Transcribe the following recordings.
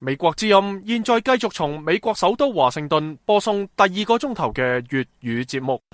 美國之音現在繼續從美國首都華盛頓播送第2個鐘頭嘅粵語節目。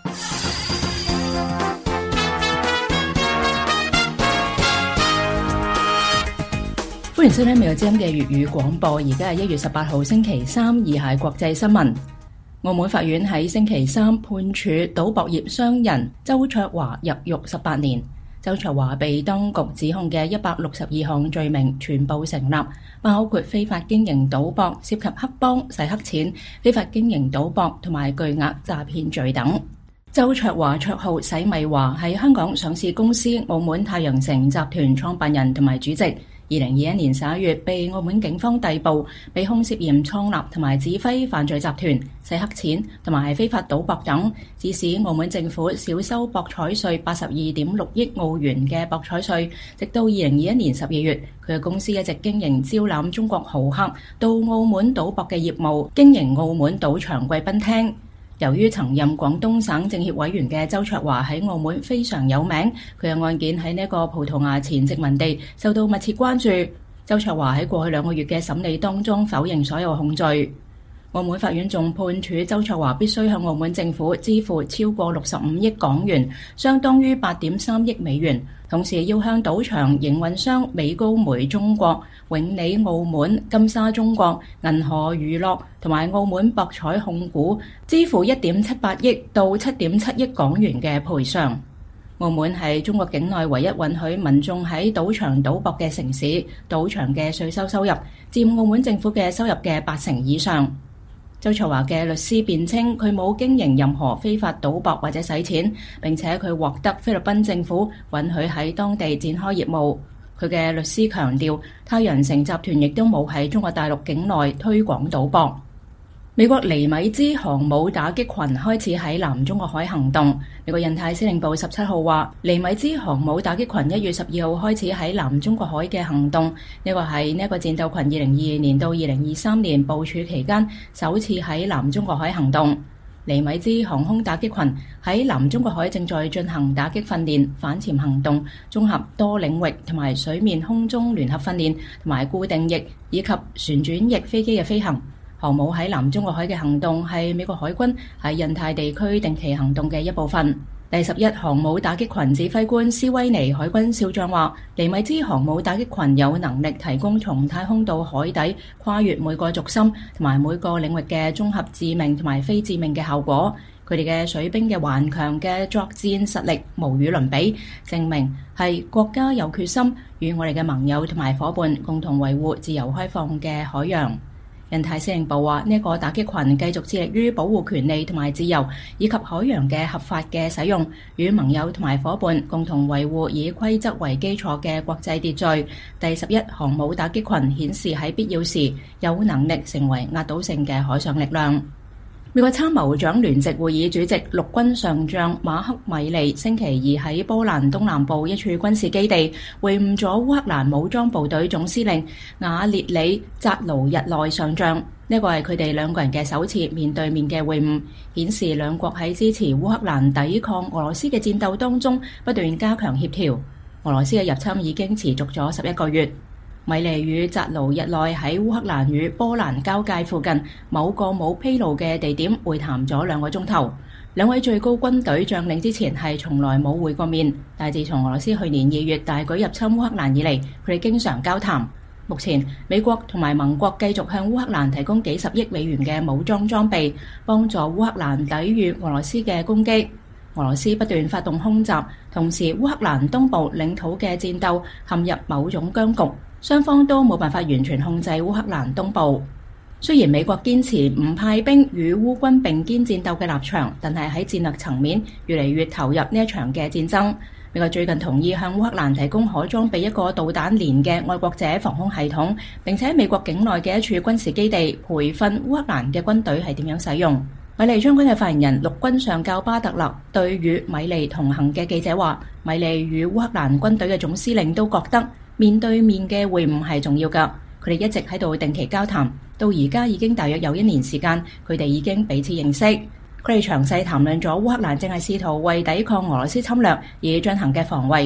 歡迎收聽美國之音嘅粵語廣播。而家係1月18號星期三，以下係國際新聞。澳門法院喺星期三判處賭博業商人周焯華入獄18年。周焯華被當局指控嘅162項罪名全部成立，包括非法經營賭博、涉及黑幫、洗黑錢、非法經營賭博同埋巨額詐騙罪等。周焯華綽號洗米華，係香港上市公司澳門太陽城集團創辦人同埋主席。2021年11月被澳門警方逮捕，被控涉嫌創立同埋指揮犯罪集團、洗黑錢同埋非法賭博等，致使澳門政府少收博彩稅82.6億澳元嘅博彩稅。直到2021年12月，佢嘅公司一直經營招攬中國豪客到澳門賭博嘅業務，經營澳門賭場貴賓廳。由於曾任廣東省政協委員嘅周焯華喺澳門非常有名，佢嘅案件喺呢個葡萄牙前殖民地受到密切關注。周焯華喺過去2個月嘅審理當中否認所有控罪。澳門法院仲判處周焯華必須向澳門政府支付超過65億港元，相當於8.3億美元，同時要向賭場營運商美高梅中國、永利澳門、金沙中國、銀河娛樂同埋澳門博彩控股支付1.78億到7.7億港元嘅賠償。澳門係中國境內唯一允許民眾喺賭場賭博嘅城市，賭場嘅稅收入佔澳門政府嘅收入嘅80%以上。周焯華嘅律師辯稱，佢冇經營任何非法賭博或者洗錢，並且佢獲得菲律賓政府允許喺當地展開業務。佢嘅律師強調，太陽城集團亦都冇喺中國大陸境內推廣賭博。美國尼米茲航母打擊群開始喺南中國海行動。美國印太司令部17號話，尼米茲航母打擊群1月12號開始喺南中國海嘅行動。呢個係呢個戰鬥群2022年到2023年部署期間首次喺南中國海行動。尼米茲航空打擊群喺南中國海正在進行打擊訓練、反潛行動、綜合多領域同埋水面空中聯合訓練同埋固定翼以及旋轉翼飛機嘅飛行。航母喺南中國海嘅行動係美國海軍喺印太地區定期行動嘅一部分。第11航母打擊群指揮官斯威尼海軍少將話，尼米茲航母打擊群有能力提供從太空到海底跨越每個軸心同埋每個領域嘅綜合致命同埋非致命嘅效果。佢哋嘅水兵嘅頑強嘅作戰實力無與倫比，證明係國家有決心與我哋嘅盟友同埋夥伴共同維護自由開放嘅海洋。印太司令部話，呢個打擊群繼續致力於保護權利同埋自由，以及海洋嘅合法嘅使用，與盟友同埋夥伴共同維護以規則為基礎嘅國際秩序。第11航母打擊群顯示喺必要時有能力成為壓倒性嘅海上力量。美國參謀長聯席會議主席陸軍上將馬克米利星期二喺波蘭東南部一處軍事基地會晤咗烏克蘭武裝部隊總司令瓦列里扎盧日內上將。呢個係佢哋兩個人嘅首次面對面嘅會晤，顯示兩國喺支持烏克蘭抵抗俄羅斯嘅戰鬥當中不斷加強協調。俄羅斯嘅入侵已經持續咗11個月。米利與扎盧日內喺烏克蘭與波蘭交界附近某個冇披露嘅地點會談咗2個鐘頭。兩位最高軍隊將領之前係從來冇會過面，但自從俄羅斯去年2月大舉入侵烏克蘭以嚟，佢哋經常交談。目前美國同埋盟國繼續向烏克蘭提供幾十億美元嘅武裝裝備，幫助烏克蘭抵禦俄羅斯嘅攻擊。俄羅斯不斷發動空襲，同時烏克蘭東部領土嘅戰鬥陷入某種僵局。雙方都冇辦法完全控制烏克蘭東部。雖然美國堅持唔派兵與烏軍並肩戰鬥嘅立場，但係喺戰略層面越嚟越投入呢一場嘅戰爭。美國最近同意向烏克蘭提供可裝備一個導彈連嘅愛國者防空系統，並且喺美國境內嘅一處軍事基地培訓烏克蘭嘅軍隊係點樣使用。米利將軍嘅發言人陸軍上校巴特勒對與米利同行嘅記者話，米利與烏克蘭軍隊嘅總司令都覺得面對面嘅會晤係重要㗎，佢哋一直喺度定期交談，到而家已經大約有1年時間，佢哋已經彼此認識。佢哋詳細談論咗烏克蘭正係試圖為抵抗俄羅斯侵略而進行嘅防衛。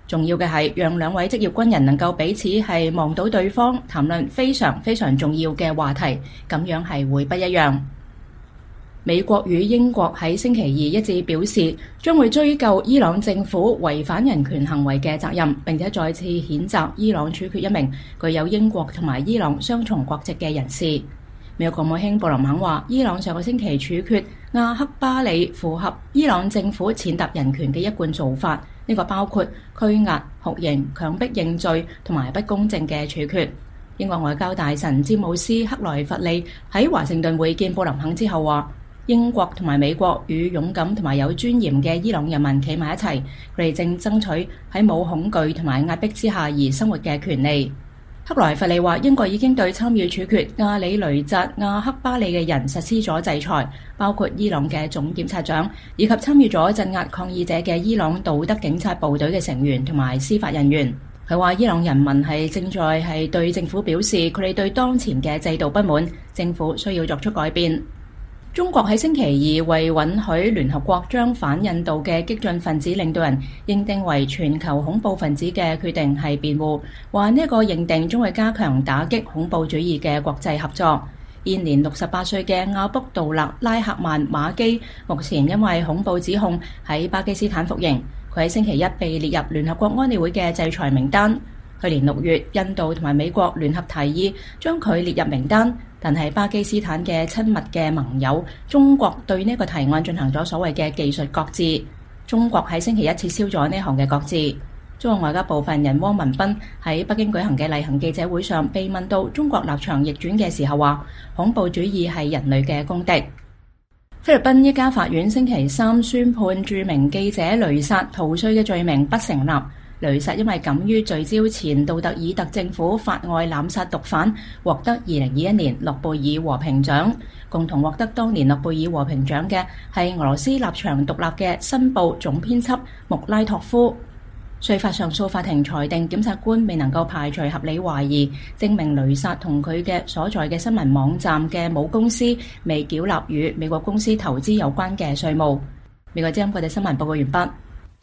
重要嘅係讓兩位職業軍人能夠彼此係望到對方，談論非常非常重要嘅話題，咁樣係會不一樣。美國與英國喺星期二一致表示，將會追究伊朗政府違反人權行為嘅責任，並且再次譴責伊朗處決一名具有英國同埋伊朗雙重國籍嘅人士。美國國務卿布林肯話，伊朗上個星期處決阿克巴里符合伊朗政府踐踏人權嘅一貫做法，呢個包括拘押、酷刑、強迫認罪同埋不公正嘅處決。英國外交大臣詹姆斯克萊弗利喺華盛頓會見布林肯之後話，英國同埋美國與勇敢同埋有尊嚴嘅伊朗人民企埋一齊，佢哋正爭取喺冇恐懼同埋壓迫之下而生活嘅權利。克萊弗利話，英國已經對參與處決阿里雷扎阿克巴里嘅人實施咗制裁，包括伊朗嘅總檢察長，以及參與咗鎮壓抗議者嘅伊朗道德警察部隊嘅成員同埋司法人員。佢話，伊朗人民正在對政府表示佢哋對當前嘅制度不滿，政府需要作出改變。中國喺星期二為允許聯合國將反印度嘅激進分子領導人認定為全球恐怖分子嘅決定係辯護，話呢個認定將會加強打擊恐怖主義嘅國際合作。現年68歲嘅阿卜杜勒拉赫曼馬基目前因為恐怖指控喺巴基斯坦服刑，佢喺星期一被列入聯合國安理會嘅制裁名單。去年6月，印度同埋美國聯合提議將佢列入名單，但係巴基斯坦嘅親密嘅盟友中國對呢個提案進行咗所謂嘅技術擱置。中國喺星期一撤銷咗呢項嘅擱置。中國外交部發言人汪文斌喺北京舉行嘅例行記者會上被問到中國立場逆轉嘅時候話，恐怖主義係人類嘅公敵。菲律賓一家法院星期三宣判著名記者雷薩逃稅嘅罪名不成立。雷薩因為敢於聚焦前杜特爾特政府法外濫殺毒販，獲得2021年諾貝爾和平獎。共同獲得當年諾貝爾和平獎嘅係俄羅斯立場獨立嘅《新報》總編輯穆拉托夫。稅法上訴法庭裁定檢察官未能夠排除合理懷疑，證明雷薩同佢嘅所在嘅新聞網站嘅母公司未繳納與美國公司投資有關嘅稅務。美國之音國際新聞報告完畢。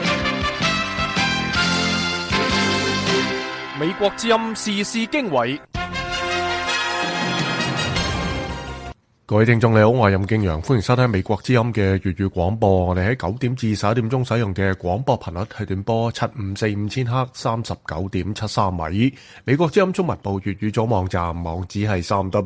美國之音時事經緯， 各位聽眾你好，我係任敬陽，歡迎收聽美國之音嘅粵語廣播。我哋喺9點至11點鐘使用嘅廣播頻率係短波7545千赫39.73米。美國之音中文部粵語組網站網址係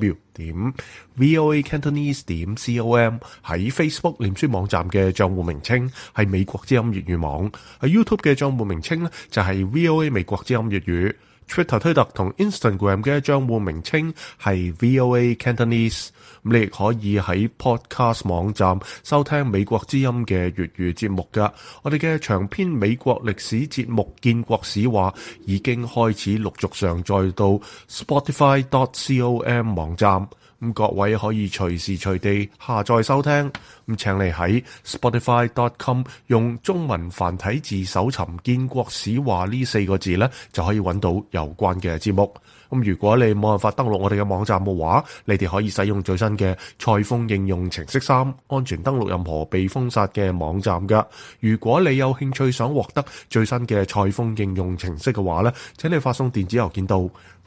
3w.voacantonese.com。喺 Facebook 臉書網站嘅賬戶名稱係美國之音粵語網，喺 YouTube 嘅賬戶名稱呢就係 VOA 美國之音粵語。Twitter 推特同 Instagram 嘅賬戶名稱係 VOA Cantonese。咁你亦可以喺 Podcast 網站收聽美國之音嘅粵語節目㗎。我哋嘅長篇美國歷史節目《建國史話》已經開始陸續上載到 Spotify.com 網站。咁各位可以隨時隨地下載收聽。咁請你喺 Spotify.com 用中文繁體字搜尋《建國史話》呢4個字呢，就可以揾到有關嘅節目。咁如果你冇辦法登錄我哋嘅網站嘅話，你哋可以使用最新嘅蔡豐應用程式3，安全登錄任何被封殺嘅網站㗎。如果你有興趣想獲得最新嘅蔡豐應用程式嘅話呢，請你發送電子郵件到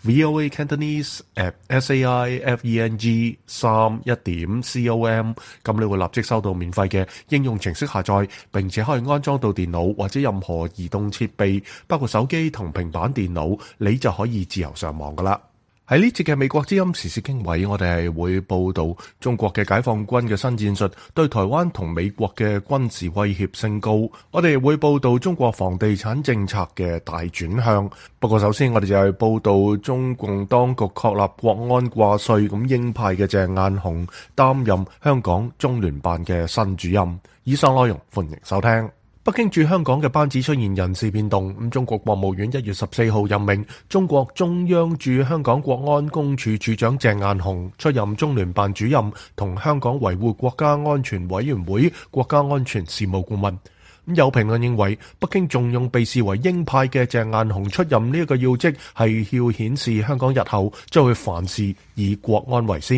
voacantonese@saifeng31.com， 咁你會立即收到免費嘅應用程式下載，並且可以安裝到電腦或者任何移動設備，包括手機同平板電腦，你就可以自由上網噶啦。喺呢節嘅美國之音時事經緯，我哋係會報道中國嘅解放軍嘅新戰術對台灣同美國嘅軍事威脅升高。我哋會報道中國房地產政策嘅大轉向。不過首先我哋就係報道中共當局確立國安掛帥，咁鷹派嘅鄭雁雄擔任香港中聯辦嘅新主任。以上內容歡迎收聽。北京駐香港嘅班子出現人事變動，中國國務院1月14號任命中國中央駐香港國安公署署長鄭雁雄出任中聯辦主任同香港維護國家安全委員會國家安全事務顧問。有評論認為，北京重用被視為鷹派嘅鄭雁雄出任呢一個要職，係要顯示香港日後將會凡事以國安為先。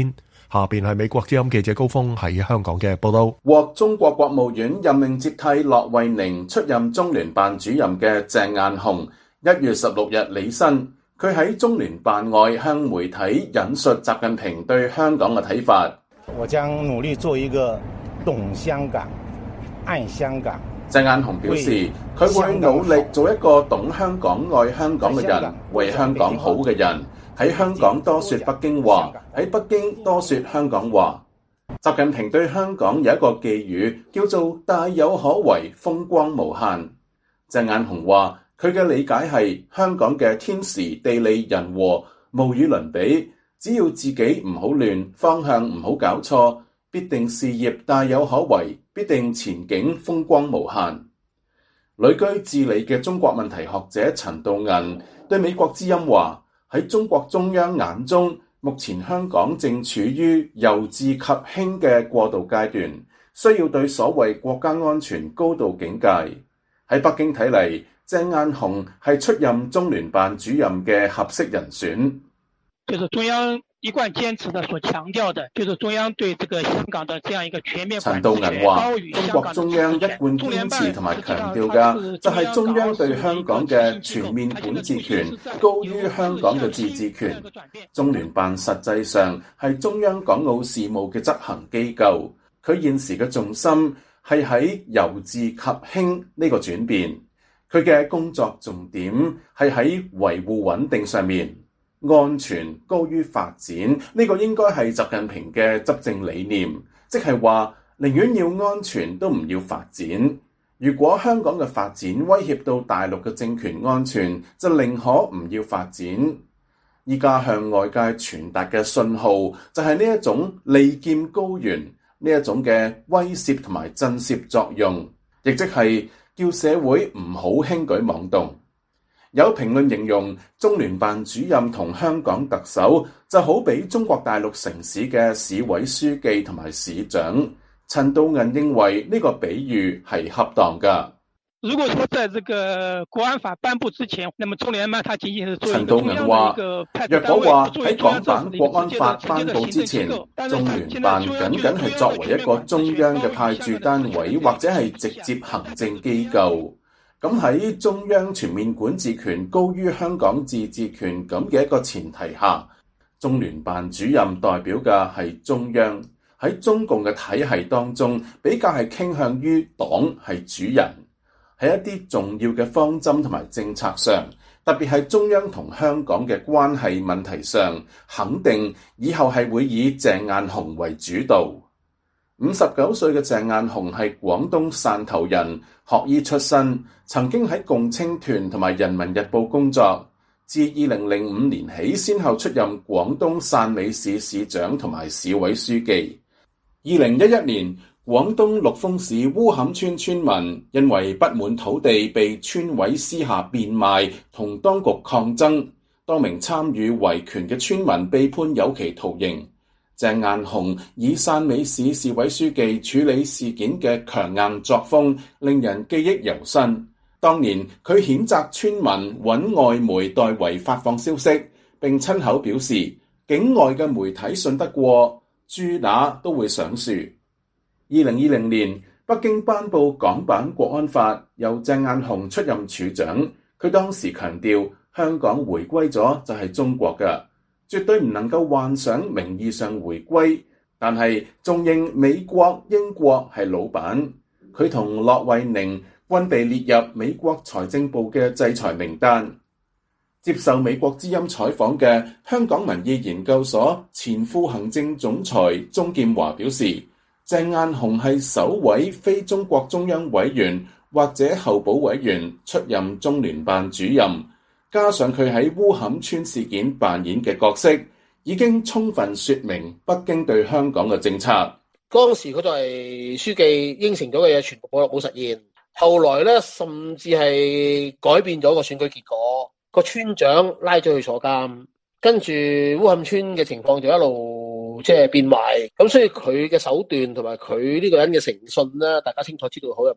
下邊係美國之音記者高峰喺香港嘅報道。 獲中國國務院任命接替駱惠寧出任中聯辦主任嘅鄭雁雄1月16日履新，佢喺中聯辦外向媒體引述習近平對香港嘅睇法。 我將努力做一個懂香港、愛香港。 鄭雁雄表示，佢會努力做一個懂香港、愛香港嘅人，為香港好嘅人，喺香港多說北京話，喺北京多說香港話。習近平對香港有一個寄語，叫做大有可為，風光無限。鄭雁雄話，佢嘅理解係香港嘅天時地利人和無與倫比，只要自己唔好亂，方向唔好搞錯，必定事業大有可為，必定前景風光無限。旅居智利嘅中國問題學者陳道銀對美國之音話，喺中國中央眼中，目前香港正處於由治及興嘅過渡階段，需要對所謂國家安全高度警戒。喺北京睇嚟，鄭雁雄係出任中聯辦主任嘅合適人選。 就是中央一貫堅持的所強調的，就是中央對這個香港的這樣一個全面管治。 陳道銀話，中國中央一貫堅持同埋強調嘅就係中央對香港嘅全面管治權高於香港嘅自治權。中聯辦實際上係中央港澳事務嘅執行機構，佢現時嘅重心係喺由治及興呢個轉變，佢嘅工作重點係喺維護穩定上面。安全高於發展，呢個應該係習近平嘅執政理念，即係話寧願要安全都唔要發展。如果香港嘅發展威脅到大陸嘅政權安全，就寧可唔要發展。依家向外界傳達嘅信號就係呢一種利劍高懸，呢一種嘅威懾同埋震懾作用，亦即係叫社會唔好輕舉妄動。有評論形容中聯辦主任同香港特首就好比中國大陸城市嘅市委書記同埋市長。陳道銀認為呢個比喻係恰當㗎。 如果說在這個國安法頒布之前，那麼中聯辦它僅僅是做一個陳道銀話，若果話喺港版國安法頒布之前，中聯辦僅僅係作為一個中央嘅派駐單位或者係直接行政機構。咁喺中央全面管治權高於香港自治權咁嘅一個前提下，中聯辦主任代表嘅係中央，喺中共嘅體系當中比較係傾向於黨係主人，喺一啲重要嘅方針同埋政策上，特別係中央同香港嘅關係問題上，肯定以後係會以鄭雁雄為主導。59歲嘅鄭雁雄係廣東汕頭人，學醫出身，曾經喺共青團同埋人民日報工作。自2005年起，先後出任廣東汕尾市市長同埋市委書記。2011年，廣東陸豐市烏坎村村民因為不滿土地被村委私下變賣，同當局抗爭，多名參與維權嘅村民被判有期徒刑。鄭雁雄以汕尾市市委書記處理事件嘅強硬作風令人記憶猶新。當年佢譴責村民揾外媒代為發放消息，並親口表示境外嘅媒體信得過，豬乸都會上樹。2020年，北京頒布港版國安法，由鄭雁雄出任處長。佢當時強調，香港回歸咗就係中國嘅，絕對唔能夠幻想名義上回歸，但係仲認美國、英國係老闆。佢同駱惠寧均被列入美國財政部嘅制裁名單。接受美國之音採訪嘅香港民意研究所前副行政總裁鍾劍華表示，鄭雁雄係首位非中國中央委員或者候補委員出任中聯辦主任，加上佢喺烏坎村事件扮演嘅角色，已經充分說明北京對香港嘅政策。 當時佢作為書記應承咗嘅嘢全部冇實現，後來咧甚至係改變咗個選舉結果，個村長拉咗去坐監，跟住烏坎村嘅情況就一路變壞，咁所以佢嘅手段同埋佢呢個人嘅誠信咧，大家清楚知道好有問題。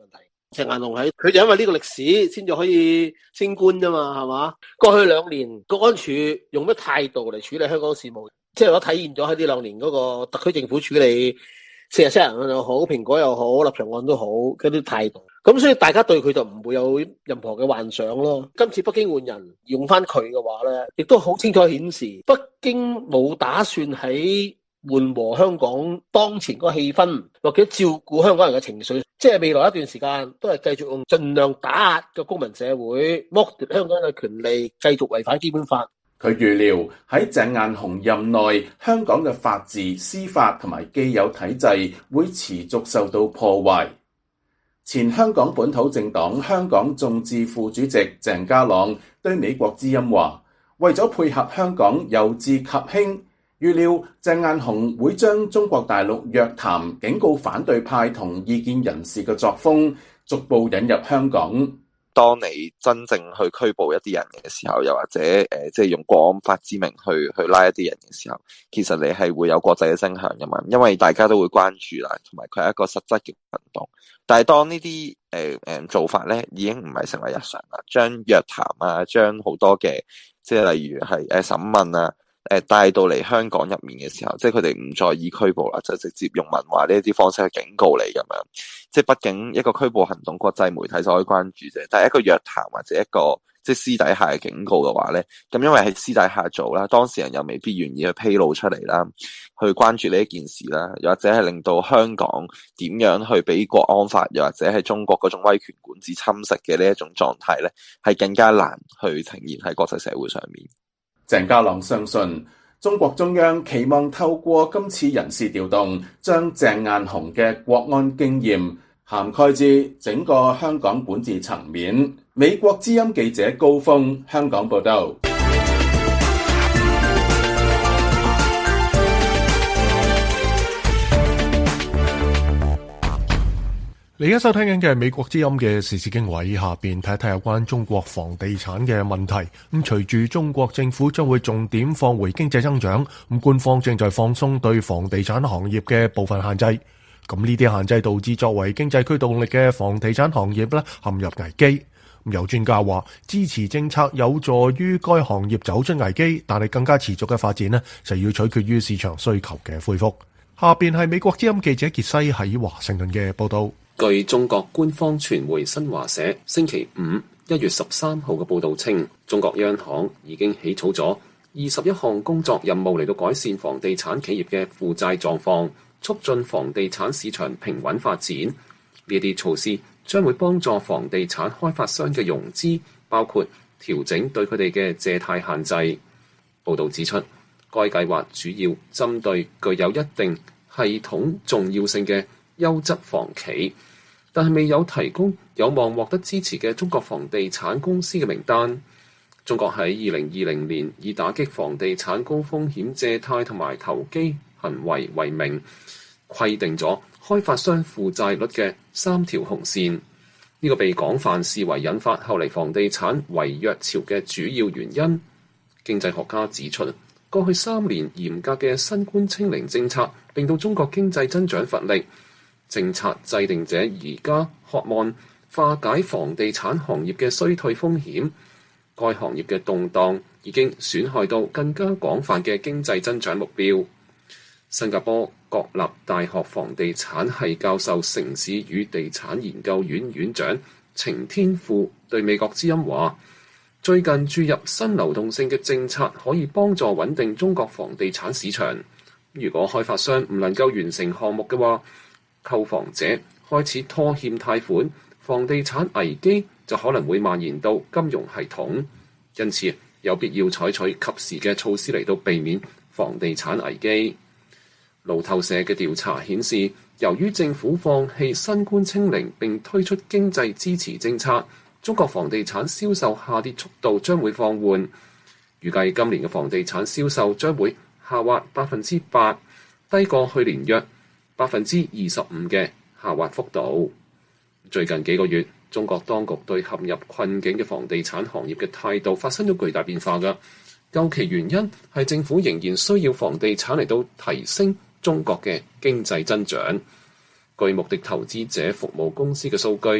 鄭雁雄佢就因為呢個歷史先至可以升官啫嘛，係嘛？過去2年國安處用咩態度嚟處理香港事務，即係我體現咗喺呢2年嗰個特區政府處理47人又好、蘋果又好、立場案都好嗰啲態度。咁所以大家對佢就唔會有任何嘅幻想咯。今次北京換人用翻佢嘅話咧，亦都好清楚顯示北京冇打算喺緩和香港當前嗰個氣氛，或者照顧香港人嘅情緒，即係未來一段時間都係繼續用盡量打壓嘅公民社會，剝奪香港嘅權利，繼續違反基本法。 佢預料喺鄭雁雄任內，香港嘅法治、司法同埋既有體制會持續受到破壞。前香港本土政黨香港眾志副主席鄭家朗對美國之音話，為咗配合香港由治及興，預料鄭雁雄會將中國大陸約談警告反對派同異見人士嘅作風逐步引入香港。 當你真正去拘捕一啲人嘅時候，又或者即係用國安法之名去拉一啲人嘅時候，其實你係會有國際嘅聲響噶嘛，因為大家都會關注啦，同埋佢係一個實質嘅行動。但係當呢啲做法咧，已經唔係成為日常啦，將約談啊，將好多嘅即係例如係審問啊，帶到嚟香港入面嘅時候，即係佢哋唔再以拘捕啦，就直接用文話呢一啲方式去警告你咁樣。即係畢竟一個拘捕行動，國際媒體就可以關注啫。但係一個約談或者一個即係私底下嘅警告嘅話咧，咁因為係私底下做啦，當事人又未必願意去披露出嚟啦，去關注呢一件事啦，又或者係令到香港點樣去俾國安法，又或者係中國嗰種威權管治侵蝕嘅呢一種狀態咧，係更加難去呈現喺國際社會上面。 鄭家朗相信中國中央期望透過今次人事調動，將鄭雁雄嘅國安經驗涵蓋至整個香港管治層面。美國之音記者高峰香港報道。 你而家收聽緊嘅係美國之音嘅時事經緯，下邊睇一睇有關中國房地產嘅問題。咁隨住中國政府將會重點放回經濟增長，咁官方正在放鬆對房地產行業嘅部分限制。咁呢啲限制導致作為經濟驅動力嘅房地產行業咧陷入危機。有專家話，支持政策有助於該行業走出危機，但係更加持續嘅發展咧就要取決於市場需求嘅恢復。下邊係美國之音記者傑西喺華盛頓嘅報道。 據中國官方傳媒新華社星期5 1月13號嘅報導稱，中國央行已經起草咗21項工作任務嚟到改善房地產企業嘅負債狀況，促進房地產市場平穩發展。呢啲措施將會幫助房地產開發商嘅融資，包括調整對佢哋嘅借貸限制。報導指出，該計劃主要針對具有一定系統重要性嘅優質房企，但係未有提供有望獲得支持嘅中國房地產公司嘅名單。中國喺2020年以打擊房地產高風險借貸同埋投機行為為名，規定咗開發商負債率嘅3條紅線。呢個被廣泛視為引發後嚟房地產違約潮嘅主要原因。經濟學家指出，過去3年嚴格嘅新冠清零政策令到中國經濟增長乏力。政策制定者而家渴望化解房地產行業嘅衰退風險，該行業嘅動盪已經損害到更加廣泛嘅經濟增長目標。新加坡國立大學房地產系教授、城市與地產研究院院長程天富對美國之音話，最近注入新流動性嘅政策可以幫助穩定中國房地產市場。如果開發商唔能夠完成項目嘅話，購房者開始拖欠貸款，房地產危機就可能會蔓延到金融系統，因此有必要採取及時嘅措施嚟到避免房地產危機。路透社嘅調查顯示，由於政府放棄新冠清零並推出經濟支持政策，中國房地產銷售下跌速度將會放緩，預計今年嘅房地產銷售將會下滑8%，低過去年約25%嘅下滑幅度。最近幾個月，中國當局對陷入困境嘅房地產行業嘅態度發生咗巨大變化㗎。究其原因係政府仍然需要房地產嚟到提升中國嘅經濟增長。據穆迪投資者服務公司嘅數據，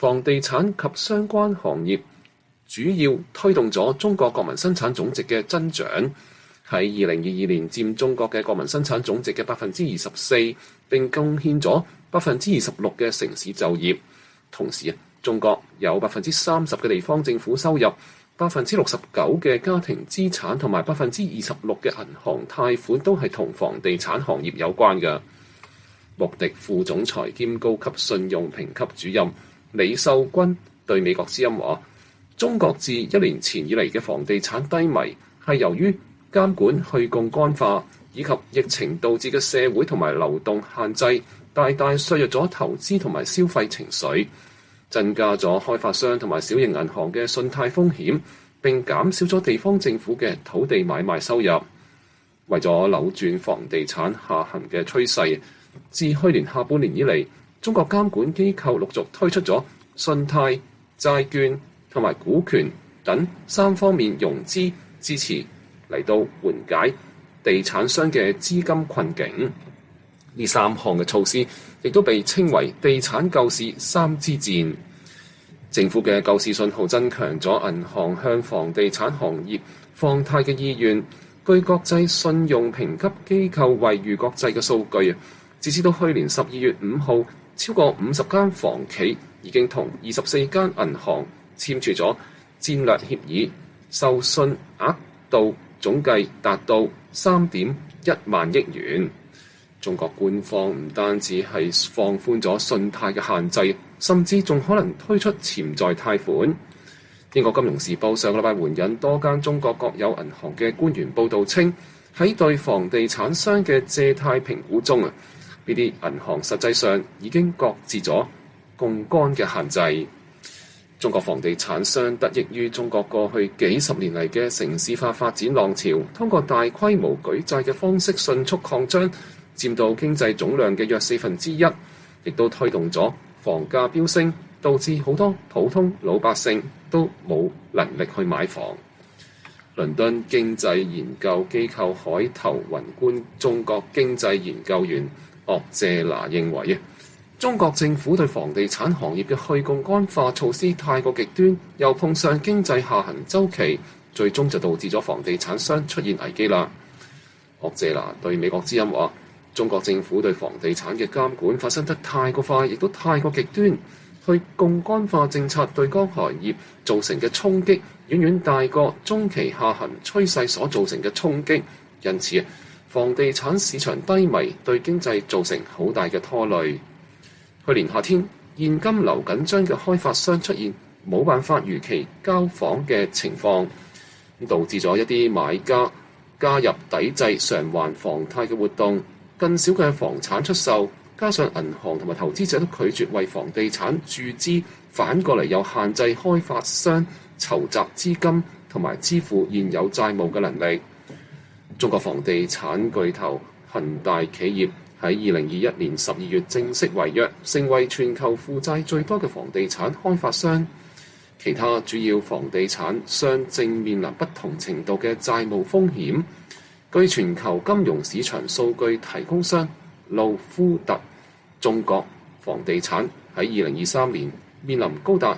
房地產及相關行業主要推動咗中國國民生產總值嘅增長。喺2022年佔中國嘅國民生產總值嘅24%，並貢獻咗26%嘅城市就業。同時中國有30%嘅地方政府收入、69%嘅家庭資產同埋26%嘅銀行貸款都係同房地產行業有關嘅。穆迪副總裁兼高級信用評級主任李秀君對美國之音話：中國自1年前以嚟嘅房地產低迷係由於監管去槓桿化以及疫情導致嘅社會同埋流動限制，大大削弱咗投資同埋消費情緒，增加咗開發商同埋小型銀行嘅信貸風險，並減少咗地方政府嘅土地買賣收入。為咗扭轉房地產下行嘅趨勢，自去年下半年以嚟，中國監管機構陸續推出咗信貸、債券同埋股權等3方面融資支持，嚟到緩解地產商嘅資金困境。呢3項嘅措施亦都被稱為地產救市3支箭。政府嘅救市信號增強咗銀行向房地產行業放貸嘅意願。據國際信用評級機構惠譽國際嘅數據，截至到去年12月5號，超過50間房企已經同24間銀行簽署咗戰略協議，授信額度總計達到3.1萬億元。中國官方唔單止係放寬咗信貸嘅限制，甚至仲可能推出潛在貸款。英國金融時報上個禮拜援引多間中國國有銀行嘅官員報道稱，喺對房地產商嘅借貸評估中呢啲銀行實際上已經擱置咗槓桿嘅限制。中國房地產商得益於中國過去幾十年嚟嘅城市化發展浪潮，通過大規模舉債嘅方式迅速擴張，佔到經濟總量嘅約1/4，亦都推動咗房價飆升，導致好多普通老百姓都冇能力去買房。倫敦經濟研究機構海頭宏觀中國經濟研究員岳謝拿認為，中國政府對房地產行業嘅去槓桿化措施太過極端，又碰上經濟下行週期，最終就導致咗房地產商出現危機啦。岳謝拿對美國之音話：中國政府對房地產嘅監管發生得太過快，亦都太過極端。去槓桿化政策對該行業造成嘅衝擊，遠遠大過中期下行趨勢所造成嘅衝擊。因此，房地產市場低迷對經濟造成好大嘅拖累。去年夏天，現金流緊張嘅開發商出現冇辦法如期交房嘅情況，導致咗一啲買家加入抵制償還房貸嘅活動，更少嘅房產出售。加上銀行同埋投資者都拒絕為房地產注資，反過嚟又限制開發商籌集資金同埋支付現有債務嘅能力。中國房地產巨頭恒大企業喺2021年12月正式違約，成為全球負債最多嘅房地產開發商。其他主要房地產商正面臨不同程度嘅債務風險。據全球金融市場數據提供商路夫特，中國房地產喺2023年面臨高達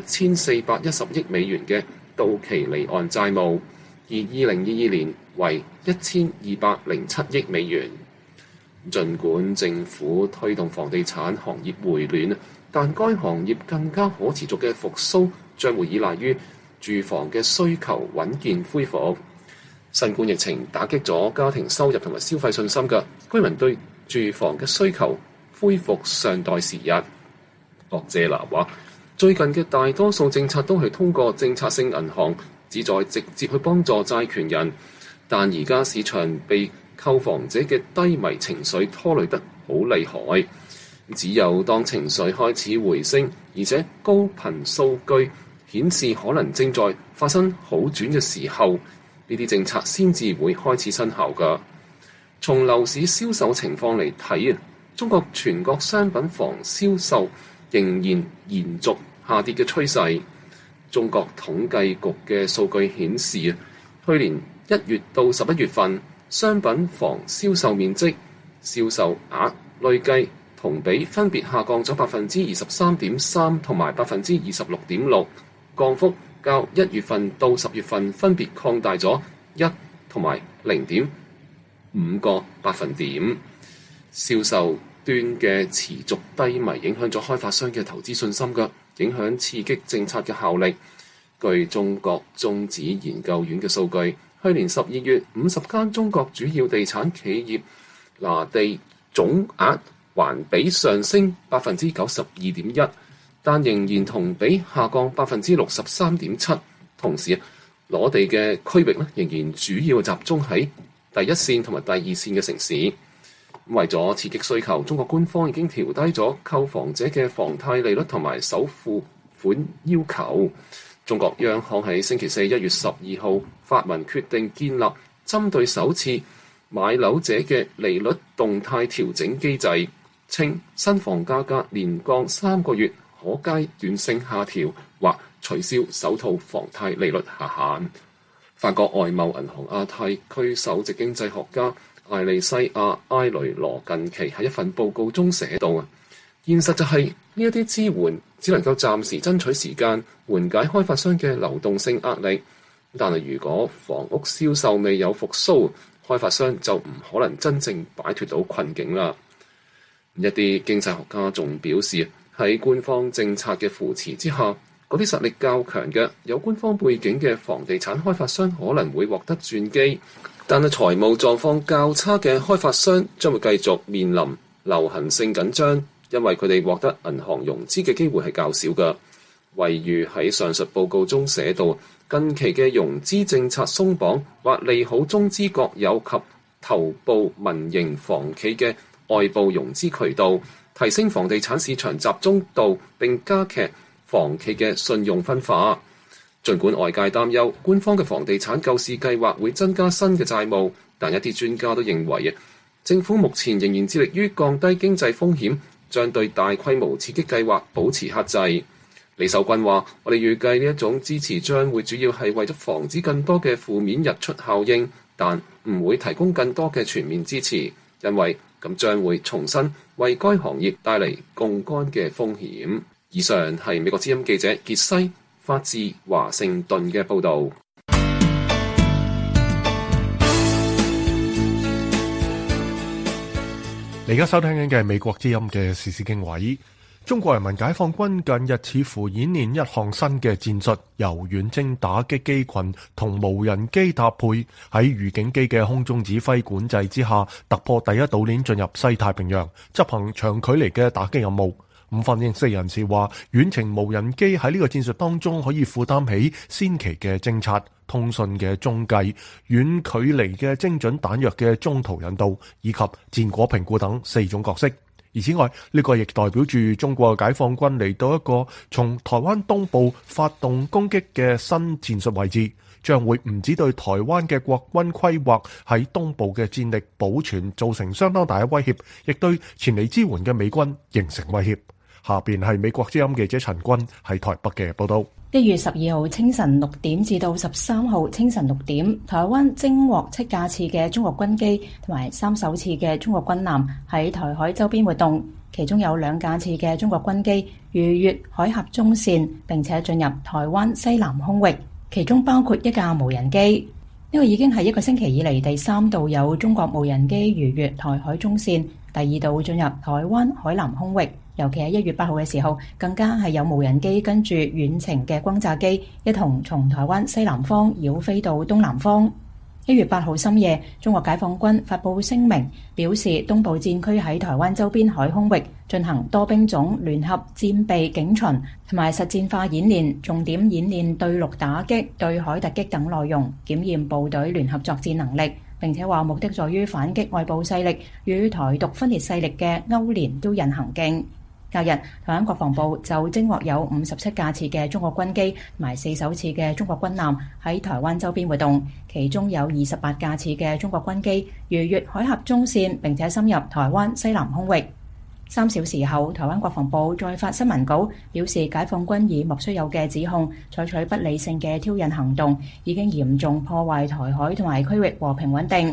1410億美元嘅到期離岸債務，而2022年為1207億美元。儘管政府推動房地產行業回暖，但該行業更加可持續嘅復甦將會依賴於住房嘅需求穩健恢復。新冠疫情打擊咗家庭收入同埋消費信心嘅居民對住房嘅需求恢復尚待時日。岳謝拿話：最近嘅大多數政策都係通過政策性銀行，旨在直接去幫助債權人，但而家市場被購房者嘅低迷情緒拖累得好厲害。只有當情緒開始回升，而且高頻數據顯示可能正在發生好轉嘅時候，呢啲政策先至會開始生效㗎。從樓市銷售情況嚟睇，中國全國商品房銷售仍然延續下跌嘅趨勢。中國統計局嘅數據顯示，去年1月到11月份，商品房銷售面積、銷售額累計同比分別下降咗23.3%同埋26.6%，降幅較1月份到10月份分別擴大咗1同埋0.5個百分點。銷售端嘅持續低迷影響咗開發商嘅投資信心嘅，影響刺激政策嘅效力。據中國中指研究院嘅數據，去年12月50間中國主要地產企業拿地總額環比上升92.1%，但仍然同比下降63.7%。同時，攞地嘅區域仍然主要集中喺第一線同埋第二線嘅城市。為咗刺激需求，中國官方已經調低咗購房者嘅房貸利率同埋首付款要求。中國央行喺星期四1月12號發文決定建立針對首次買樓者嘅利率動態調整機制，稱新房價格連降3個月可階段性下調或取消首套房貸利率下限。法國外貿銀行亞太區首席經濟學家艾利西亞埃雷羅近期喺一份報告中寫道：現實就係呢一啲支援只能夠暫時爭取時間，緩解開發商嘅流動性壓力。但係如果房屋銷售未有復甦，開發商就唔可能真正擺脫到困境啦。一啲經濟學家仲表示，喺官方政策嘅扶持之下，嗰啲實力較強嘅有官方背景嘅房地產開發商可能會獲得轉機。但係財務狀況較差嘅開發商將會繼續面臨流行性緊張，因為佢哋獲得銀行融資嘅機會係較少嘅。惠譽喺上述報告中寫道，近期嘅融資政策鬆綁或利好中資國有及頭部民營房企嘅外部融資渠道，提升房地產市場集中度並加劇房企嘅信用分化。儘管外界擔憂官方嘅房地產救市計劃會增加新嘅債務，但一啲專家都認為政府目前仍然致力於降低經濟風險，將對大規模刺激計劃保持克制。李守軍話：我哋預計呢一種支持將會主要係為咗防止更多嘅負面溢出效應，但唔會提供更多嘅全面支持，因為咁將會重新為該行業帶嚟槓桿嘅風險。以上係美國之音記者傑西發自華盛頓嘅報導。 你而家收聽緊嘅係美國之音嘅時事經緯。中國人民解放軍近日似乎演練一項新嘅戰術，由遠征打擊機群同無人機搭配，喺預警機嘅空中指揮管制之下，突破第一島鏈進入西太平洋，執行長距離嘅打擊任務。分析人士話，遠程無人機喺呢個戰術當中可以負擔起先期嘅偵察、通訊嘅中繼、遠距離嘅精準彈藥嘅中途引導，以及戰果評估等4種角色。而此外，呢個亦代表住中國解放軍嚟到一個從台灣東部發動攻擊嘅新戰術位置，將會唔止對台灣嘅國軍規劃喺東部嘅戰力保存造成相當大嘅威脅，亦對前嚟支援嘅美軍形成威脅。下邊係美國之音記者陳軍喺台北嘅報道。 1月12號清晨6點至到13號清晨6點，台灣偵獲7架次嘅中國軍機同埋3艘次嘅中國軍艦喺台海周邊活動，其中有2架次嘅中國軍機逾越海峽中線，並且進入台灣西南空域，其中包括1架無人機。呢個已經係1個星期以嚟第3度有中國無人機逾越台海中線，第2度進入台灣海南空域。尤其喺1月8號嘅時候，更加係有無人機跟住遠程嘅轟炸機一同從台灣西南方繞飛到東南方。1月8號深夜，中國解放軍發布聲明，表示東部戰區喺台灣周邊海空域進行多兵種聯合戰備警巡同埋實戰化演練，重點演練對陸打擊、對海突擊等內容，檢驗部隊聯合作戰能力。並且話目的在於反擊外部勢力與台獨分裂勢力嘅勾連挑釁行徑。隔日，台灣國防部就偵獲有57架次嘅中國軍機同埋4艘次嘅中國軍艦喺台灣周邊活動，其中有28架次嘅中國軍機逾越海峽中線，並且深入台灣西南空域。3小時後，台灣國防部再發新聞稿，表示解放軍以莫須有嘅指控，採取不理性嘅挑釁行動，已經嚴重破壞台海同埋區域和平穩定。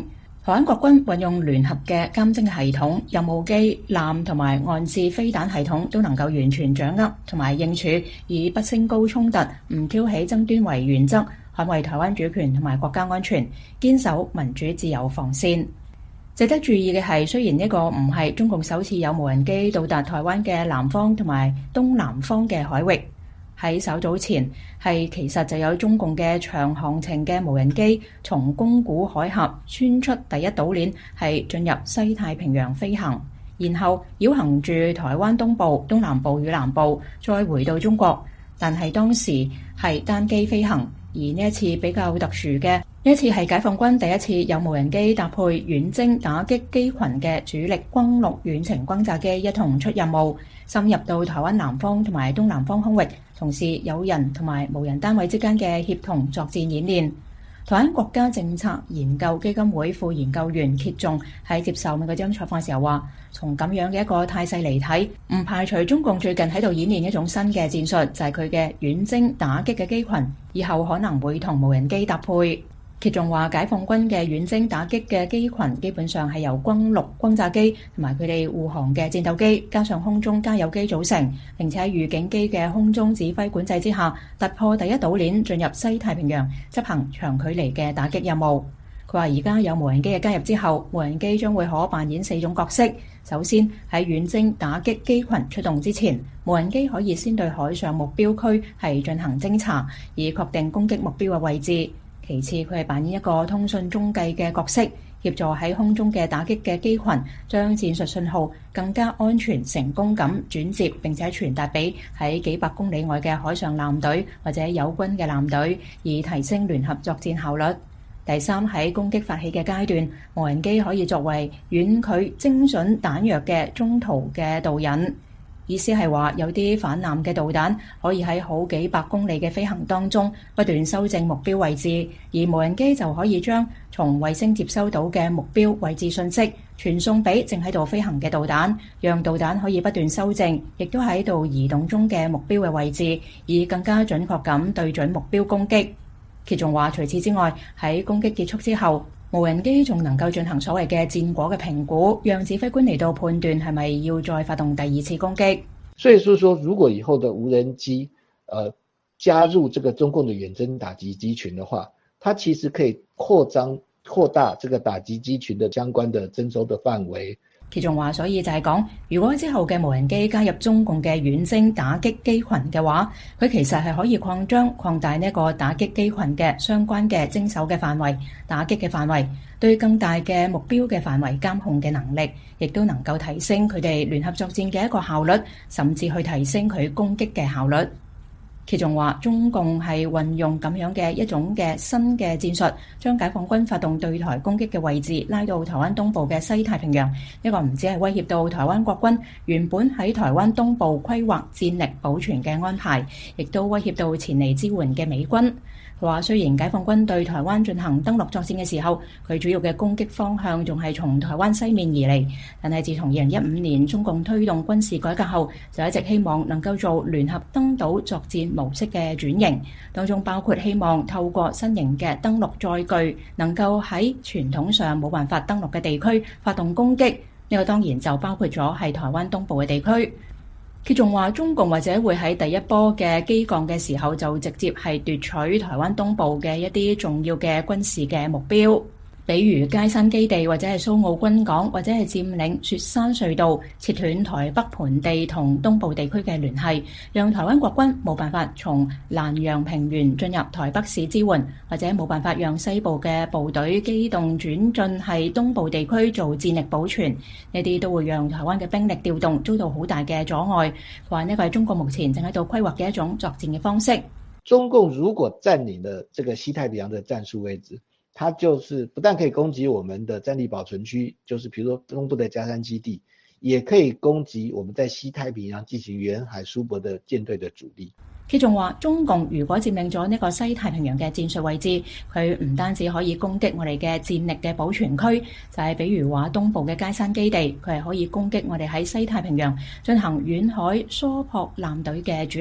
台灣國軍運用聯合嘅監偵系統、任務機、艦同埋岸置飛彈系統都能夠完全掌握同埋應處，以不升高衝突、唔挑起爭端為原則，捍衛台灣主權同埋國家安全，堅守民主自由防線。值得注意嘅係，雖然呢個唔係中共首次有無人機到達台灣嘅南方同埋東南方嘅海域，喺稍早前其實就有中共嘅長航程嘅無人機從宮古海峽穿出第一島鏈，係進入西太平洋飛行，然後繞行住台灣東部、東南部與南部，再回到中國。但係當時係單機飛行，而呢一次比較特殊嘅，呢一次係解放軍第一次有無人機搭配遠征打擊機群嘅主力轟六遠程轟炸機一同出任務，深入到台灣南方同埋東南方空域，從事有人同埋無人單位之間嘅協同作戰演練。台灣國家政策研究基金會副研究員揭仲喺接受美國之音採訪嘅時候話，從咁樣嘅一個態勢嚟睇，唔排除中共最近喺度演練一種新嘅戰術，就係佢嘅遠征打擊嘅機群，以後可能會同無人機搭配。揭仲話，解放軍嘅遠征打擊嘅機群基本上係由轟六轟炸機同埋佢哋護航嘅戰鬥機，加上空中加油機組成，並且喺預警機嘅空中指揮管制之下，突破第一島鏈，進入西太平洋，執行長距離嘅打擊任務。佢話而家有無人機嘅加入之後，無人機將會可扮演4種角色。首先喺遠征打擊機群出動之前，無人機可以先對海上目標區係進行偵查，以確定攻擊目標嘅位置。其次，佢係扮演一個通訊中繼嘅角色，協助喺空中嘅打擊嘅機群將戰術信號更加安全成功咁轉接，並且傳達俾喺幾百公里外嘅海上艦隊或者友軍嘅艦隊，以提升聯合作戰效率。第三，喺攻擊發起嘅階段，無人機可以作為遠距精準彈藥嘅中途嘅導引。意思係話，有啲反艦嘅導彈可以喺好幾百公里嘅飛行當中不斷修正目標位置，而無人機就可以將從衛星接收到嘅目標位置信息傳送俾正喺度飛行嘅導彈，讓導彈可以不斷修正，亦都喺度移動中嘅目標嘅位置，以更加準確咁對準目標攻擊。揭仲話，除此之外，喺攻擊結束之後，無人機仲能夠進行所謂嘅戰果嘅評估，讓指揮官嚟到判斷係咪要再發動第二次攻擊。 所以說如果以後的無人機加入這個中共的遠征打擊機群的話，它其實可以擴大這個打擊機群的相關的徵收的範圍。 揭仲話，所以就係講，如果之後嘅無人機加入中共嘅遠征打擊機群嘅話，佢其實係可以擴大呢個打擊機群嘅相關嘅徵收嘅範圍、打擊嘅範圍，對更大嘅目標嘅範圍監控嘅能力，亦都能夠提升佢哋聯合作戰嘅一個效率，甚至去提升佢攻擊嘅效率。揭仲話，中共係運用咁樣嘅一種嘅新嘅戰術，將解放軍發動對台攻擊嘅位置拉到台灣東部嘅西太平洋。呢個唔止係威脅到台灣國軍原本喺台灣東部規劃戰力保存嘅安排，亦都威脅到前嚟支援嘅美軍。佢話，雖然解放軍對台灣進行登陸作戰嘅時候，佢主要嘅攻擊方向仲係從台灣西面而嚟，但係自從2015年中共推動軍事改革後，就一直希望能夠做聯合登島作戰模式嘅轉型，當中包括希望透過新型嘅登陸載具，能夠喺傳統上冇辦法登陸嘅地區發動攻擊。呢個當然就包括咗係台灣東部嘅地區。佢仲話，中共或者會喺第一波嘅機降嘅時候就直接係奪取台灣東部嘅一啲重要嘅軍事嘅目標，比如佳山基地或者係蘇澳軍港，或者係佔領雪山隧道，切斷台北盆地同東部地區嘅聯繫，讓台灣國軍冇辦法從蘭陽平原進入台北市支援，或者冇辦法讓西部嘅部隊機動轉進係東部地區做戰力保存，呢啲都會讓台灣嘅兵力調動遭到好大嘅阻礙。話呢個係中國目前正喺度規劃嘅一種作戰嘅方式。 中共如果佔領了這個西太平洋的戰術位置，它就是不但可以攻擊我們的戰力保存區，就是比如說東部的佳山基地，也可以攻擊我們在西太平洋進行遠海蘇泊的艦隊的主力。 佢仲話，中共如果佔領咗呢個西太平洋嘅戰術位置，佢唔單止可以攻擊我哋嘅戰力嘅保存區，就係比如話東部嘅佳山基地，佢係可以攻擊我哋喺西太平洋進行遠海蘇泊艦隊嘅主力，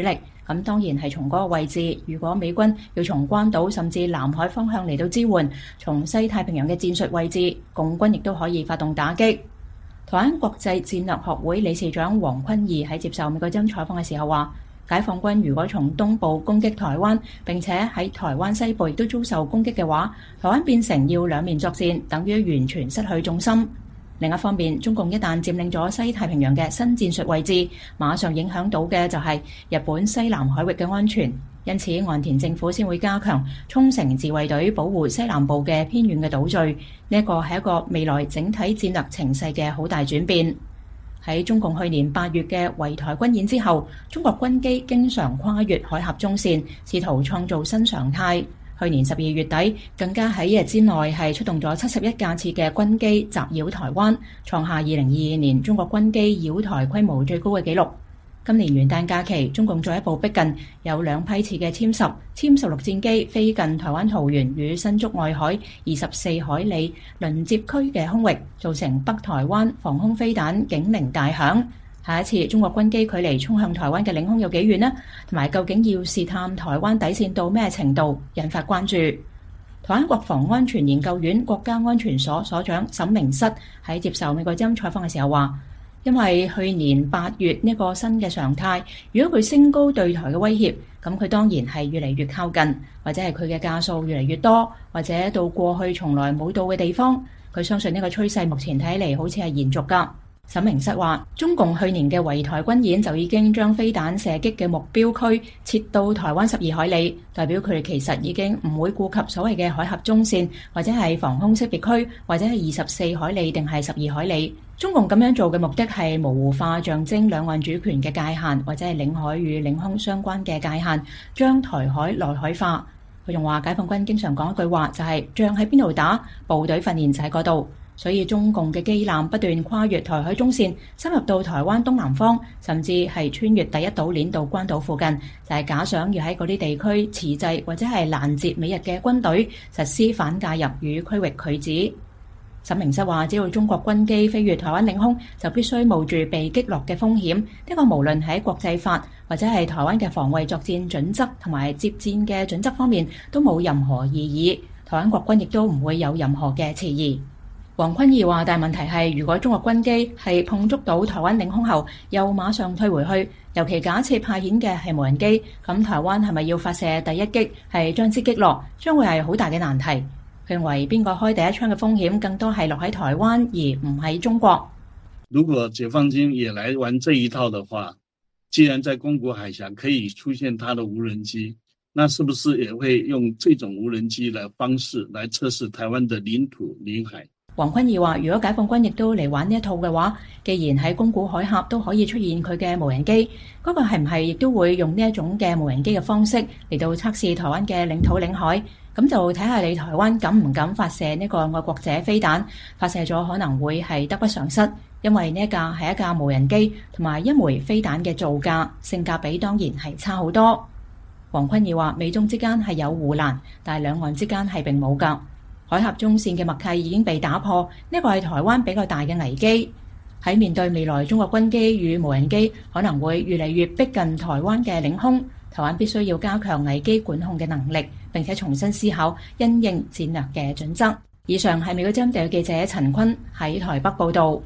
咁當然係從嗰個位置。如果美軍要從關島甚至南海方向嚟到支援，從西太平洋嘅戰術位置，共軍亦都可以發動打擊。台灣國際戰略學會理事長黃坤義喺接受美國之音採訪嘅時候話，解放軍如果從東部攻擊台灣，並且喺台灣西部亦都遭受攻擊嘅話，台灣變成要兩面作戰，等於完全失去重心。另一方面，中共一旦佔領咗西太平洋嘅新戰術位置，馬上影響到嘅就係日本西南海域嘅安全。因此，岸田政府先會加強沖繩自衛隊保護西南部嘅偏遠嘅島嶼。呢一個係一個未來整體戰略情勢嘅好大轉變。喺中共去年8月嘅圍台軍演之後，中國軍機經常跨越海峽中線，試圖創造新常態。去年12月底，更加喺一日之內係出動咗71架次嘅軍機襲擾台灣，創下2022年中國軍機擾台規模最高嘅紀錄。今年元旦假期，中共進一步逼近，有2批次嘅殲16戰機飛近台灣桃園與新竹外海24海里鄰接區嘅空域，造成北台灣防空飛彈警鈴大響。下一次中國軍機距離衝向台灣嘅領空有幾遠呢？同埋究竟要試探台灣底線到咩程度，引發關注。台灣國防安全研究院國家安全所所長沈明室喺接受美國之音採訪嘅時候話，因為去年8月呢個新嘅常態，如果佢升高對台嘅威脅，咁佢當然係越嚟越靠近，或者係佢嘅架數越嚟越多，或者到過去從來冇到嘅地方。佢相信呢個趨勢目前睇嚟好似係延續㗎。沈明室話，中共去年嘅圍台軍演就已經將飛彈射擊嘅目標區設到台灣12海里，代表佢哋其實已經唔會顧及所謂嘅海峽中線，或者係防空識別區，或者係24海里定係12海里。中共咁樣做嘅目的係模糊化象徵兩岸主權嘅界限，或者係領海與領空相關嘅界限，將台海內海化。佢仲話，解放軍經常講一句話，就係仗喺邊度打，部隊訓練就喺嗰度。所以中共嘅機艦不斷跨越台海中線，深入到台灣東南方，甚至係穿越第一島鏈到關島附近，就係假想要喺嗰啲地區遲滯或者係攔截美日嘅軍隊，實施反介入與區域拒止。沈明室話，只要中國軍機飛越台灣領空，就必須冒住被擊落嘅風險。呢個無論喺國際法或者係台灣嘅防衛作戰準則同埋接戰嘅準則方面，都冇任何異議。台灣國軍亦都唔會有任何嘅遲疑。黃坤義話，但問題係，如果中國軍機係碰觸到台灣領空後，又馬上退回去，尤其假設派遣嘅係無人機，咁台灣係咪要發射第一擊，係將之擊落，將會係好大嘅難題。佢認為邊個開第一槍嘅風險更多係落喺台灣，而唔係中國。 如果解放軍也來玩這一套的話，既然在宮古海峽可以出現它的無人機，那是不是也會用這種無人機的方式來測試台灣的領土領海？ 黃坤義話，如果解放軍亦都嚟玩呢一套嘅話，既然喺宮古海峽都可以出現佢嘅無人機，嗰個係唔係亦都會用呢一種嘅無人機嘅方式嚟到測試台灣嘅領土領海？咁就睇下你台灣敢唔敢發射呢個愛國者飛彈，發射咗可能會係得不償失，因為呢一架係一架無人機，同埋一枚飛彈嘅造價性價比當然係差好多。黃坤義話，美中之間係有護欄，但係兩岸之間係並冇㗎。海峽中線嘅默契已經被打破，呢個係台灣比較大嘅危機。喺面對未來中國軍機與無人機可能會越嚟越逼近台灣嘅領空，台灣必須要加強危機管控嘅能力，並且重新思考因應戰略嘅準則。以上係美國之音特約記者陳坤喺台北報導。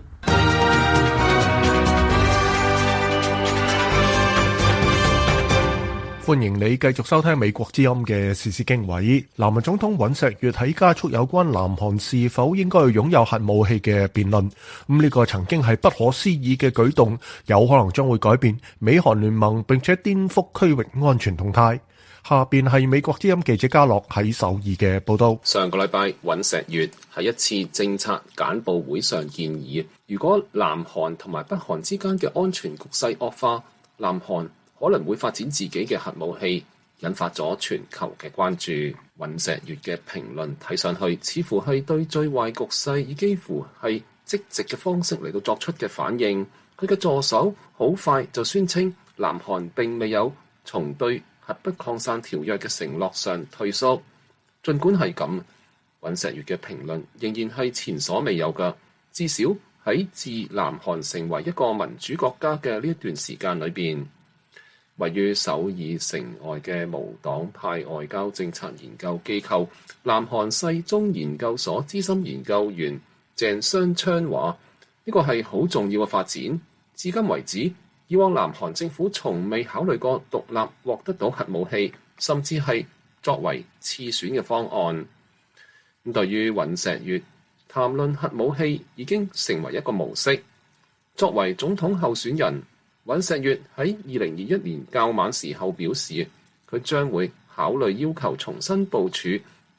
歡迎你繼續收聽美國之音嘅時事經緯。南韓總統尹錫悅喺加速有關南韓是否應該擁有核武器嘅辯論。呢個曾經係不可思議嘅舉動，有可能將會改變美韓聯盟，並且顛覆區域安全動態。下邊係美國之音記者嘉樂喺首爾嘅報道。 上個禮拜，尹錫悅喺一次政策簡報會上建議，如果南韓同埋北韓之間嘅安全局勢惡化，南韓可能會發展自己嘅核武器，引發咗全球嘅關注。尹錫悅嘅評論睇上去似乎係對最壞局勢以幾乎係積極嘅方式嚟到作出嘅反應。佢嘅助手好快就宣稱，南韓並未有從對核不擴散條約嘅承諾上退縮。儘管係咁，尹錫悅嘅評論仍然係前所未有嘅，至少喺自南韓成為一個民主國家嘅呢一段時間裏邊。 位於首爾城外嘅無黨派外交政策研究機構南韓世宗研究所資深研究員鄭相昌話：呢個係好重要嘅發展。至今為止，以往南韓政府從未考慮過獨立獲得到核武器，甚至係作為次選嘅方案。咁對於尹錫悅，談論核武器已經成為一個模式。作為總統候選人，尹錫悅喺2021年較晚時候表示，佢將會考慮要求重新部署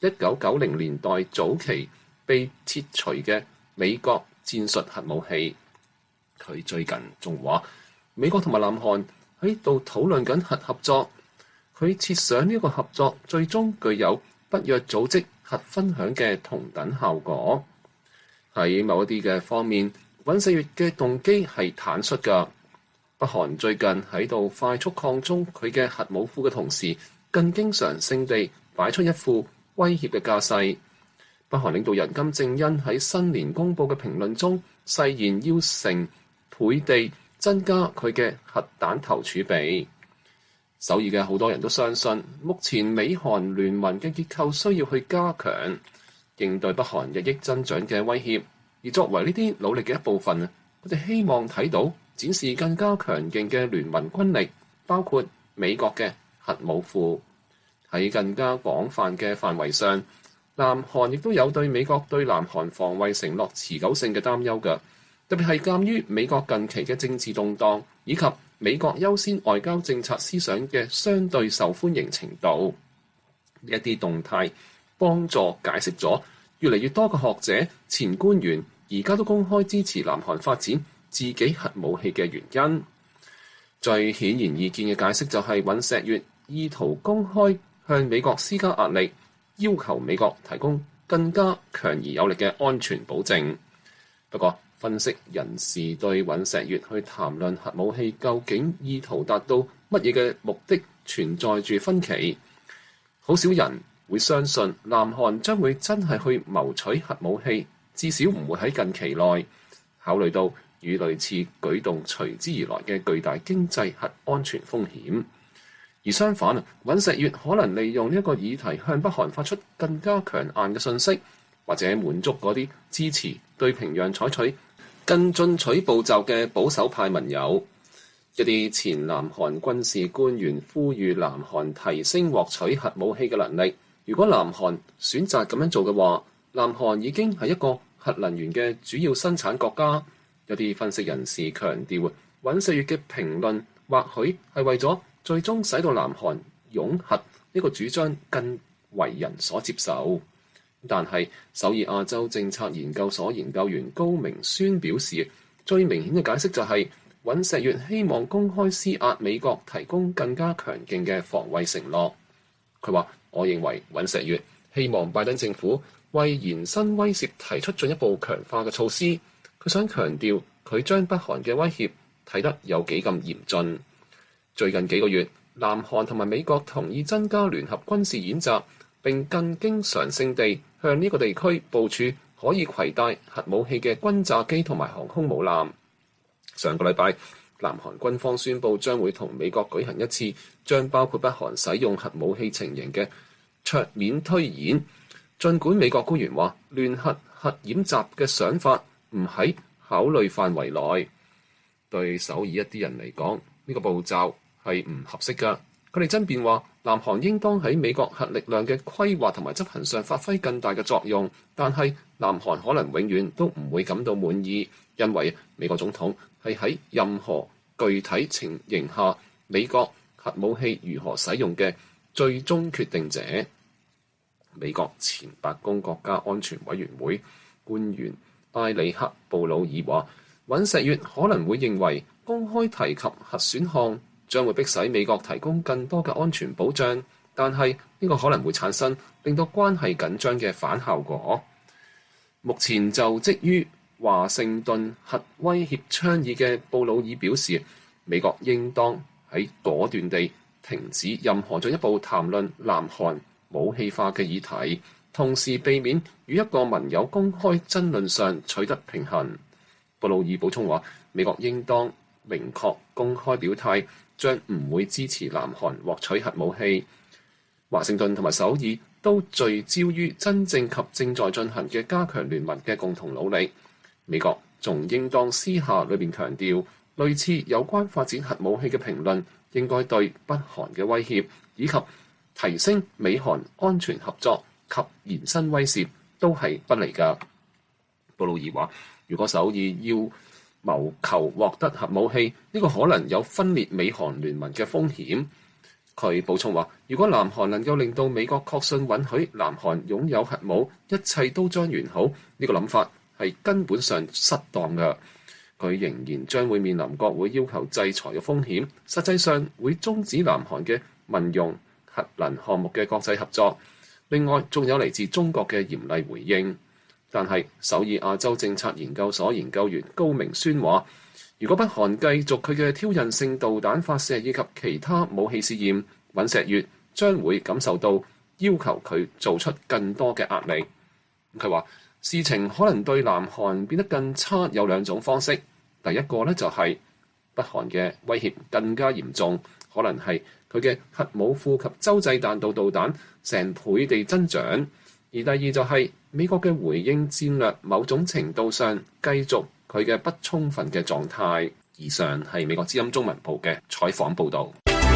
1990年代早期被撤除嘅美國戰術核武器。佢最近仲話，美國同埋南韓喺度討論緊核合作，佢設想呢個合作最終具有北約組織核分享嘅同等效果。喺某一啲嘅方面，尹錫悅嘅動機係坦率㗎。北韓最近喺度快速擴充佢嘅核武庫嘅同時，更經常性地擺出一副威脅嘅架勢。北韓領導人金正恩喺新年公佈嘅評論中，誓言要成倍地增加佢嘅核彈頭儲備。首爾嘅好多人都相信，目前美韓聯盟嘅結構需要去加強，應對北韓日益增長嘅威脅。而作為呢啲努力嘅一部分，我哋希望睇到展示更加強勁嘅聯盟軍力，包括美國嘅核武庫。喺更加廣泛嘅範圍上，南韓亦都有對美國對南韓防衛承諾持久性嘅擔憂㗎。特別係鑑於美國近期嘅政治動盪，以及美國優先外交政策思想嘅相對受歡迎程度，一啲動態幫助解釋咗越嚟越多嘅學者、前官員而家都公開支持南韓發展自己核武器嘅原因。最顯然易見嘅解釋就係尹錫悅意圖公開向美國施加壓力，要求美國提供更加強而有力嘅安全保證。不過，分析人士對尹錫悅去談論核武器究竟意圖達到乜嘢嘅目的存在住分歧。好少人會相信南韓將會真係去謀取核武器，至少唔會喺近期內。考慮到與類似舉動隨之而來嘅巨大經濟核安全風險，而相反，尹錫悅可能利用呢一個議題向北韓發出更加強硬嘅訊息，或者滿足嗰啲支持對平壤採取更進取步驟嘅保守派盟友。一啲前南韓軍事官員呼籲南韓提升獲取核武器嘅能力。如果南韓選擇咁樣做嘅話，南韓已經係一個核能源嘅主要生產國家。有啲分析人士強調，尹錫悅嘅評論或許係為咗最終使到南韓擁核呢個主張更為人所接受。但係首爾亞洲政策研究所研究員高明宣表示，最明顯嘅解釋就係尹錫悅希望公開施壓美國提供更加強勁嘅防衛承諾。佢話：我認為尹錫悅希望拜登政府為延伸威懾提出進一步強化嘅措施。佢想強調佢將北韓嘅威脅睇得有幾咁嚴峻。最近幾個月，南韓同埋美國同意增加聯合軍事演習，並更經常性地向呢個地區部署可以攜帶核武器嘅轟炸機同埋航空母艦。上個禮拜，南韓軍方宣布將會同美國舉行一次將包括北韓使用核武器情形嘅桌面推演。儘管美國官員話聯合核演習嘅想法唔喺考慮範圍內，對首爾一啲人嚟講，呢個步驟係唔合適㗎。佢哋爭辯話，南韓應當喺美國核力量嘅規劃同埋執行上發揮更大嘅作用，但係南韓可能永遠都唔會感到滿意，因為美國總統係喺任何具體情形下美國核武器如何使用嘅最終決定者。美國前白宮國家安全委員會官員埃里克布魯爾話，尹錫悅可能會認為公開提及核選項將會迫使美國提供更多嘅安全保障，但係呢個可能會產生令到關係緊張嘅反效果。目前就職於華盛頓核威脅倡議嘅布魯爾表示，美國應當喺果斷地停止任何進一步談論南韓武器化嘅議題，同時避免與一個盟友公開爭論上取得平衡。布魯爾補充話，美國應當明確公開表態， 將唔會支持南韓獲取核武器。華盛頓同埋首爾都聚焦於真正及正在進行嘅加強聯盟嘅共同努力。美國仲應當私下裏邊強調，類似有關發展核武器嘅評論應該對北韓嘅威脅以及提升美韓安全合作及延伸威懾都係不利㗎。布魯爾話，如果首爾要謀求獲得核武器，呢個可能有分裂美韓聯盟嘅風險。佢補充話，如果南韓能夠令到美國確信允許南韓擁有核武，一切都將完好，呢個諗法係根本上失當嘅。佢仍然將會面臨國會要求制裁嘅風險，實際上會終止南韓嘅民用核能項目嘅國際合作。另外，仲有嚟自中國嘅嚴厲回應。但係首爾亞洲政策研究所研究員高明宣話，如果北韓繼續佢嘅挑釁性導彈發射以及其他武器試驗，尹錫悅將會感受到要求佢做出更多嘅壓力。佢話事情可能對南韓變得更差，有兩種方式。第一個呢，就係北韓嘅威脅更加嚴重，可能係佢嘅核武庫及洲際彈道導彈成倍地增長。而第二就係美國嘅回應戰略某種程度上繼續佢嘅不充分嘅狀態。以上係美國之音中文部嘅採訪報導。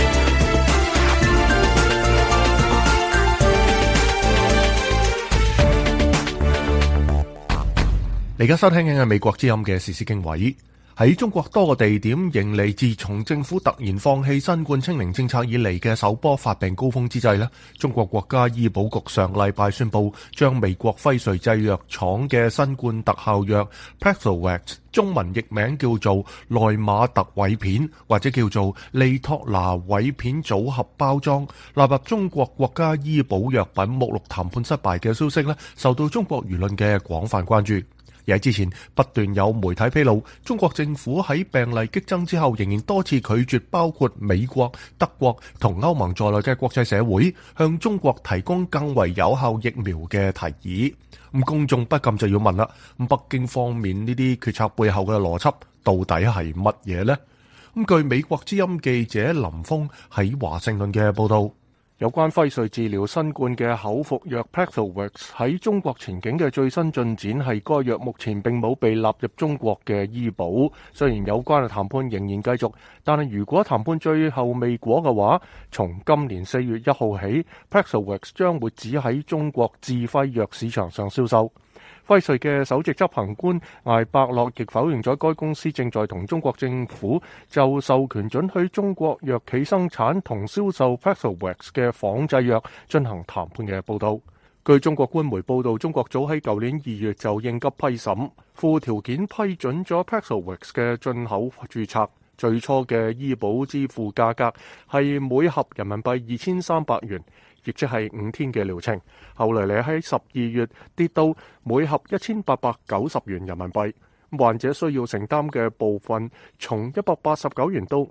你而家收聽緊嘅美國之音嘅時事經緯。喺中國多個地點迎嚟自從政府突然放棄新冠清零政策以嚟嘅首波發病高峰之際呢，中國國家醫保局上禮拜宣布，將美國輝瑞製藥廠嘅新冠特效藥 Paxlovid 中文譯名叫做奈瑪特韋片或者叫做利托拿韋片組合包裝納入中國國家醫保藥品目錄談判失敗嘅消息呢，受到中國輿論嘅廣泛關注。而喺之前不斷有媒體披露，中國政府喺病例激增之後，仍然多次拒絕包括美國、德國同歐盟在內嘅國際社會向中國提供更為有效疫苗嘅提議。咁公眾不禁就要問啦，北京方面呢啲決策背後嘅邏輯到底係乜嘢呢？咁據美國之音記者林峰喺華盛頓嘅報導， 有關輝瑞治療新冠嘅口服藥 Paxlovid 喺中國前景嘅最新進展係，該藥目前並冇被納入中國嘅醫保。雖然有關嘅談判仍然繼續，但係如果談判最後未果嘅話，從今年4月1號起 Paxlovid 將會只喺中國自費藥市場上銷售。輝瑞嘅首席執行官艾伯洛亦否認咗該公司正在同中國政府就授權准許中國藥企生產同銷售 Paxlovid 嘅仿製藥進行談判嘅報導。據中國官媒報導，中國早喺舊年2月就應急批審，附條件批准咗 Paxlovid 嘅進口註冊。最初嘅醫保支付價格係每盒人民幣2300元，亦即係5天嘅療程。後來喺12月跌到每盒1890元人民幣，患者需要承擔嘅部分從189元到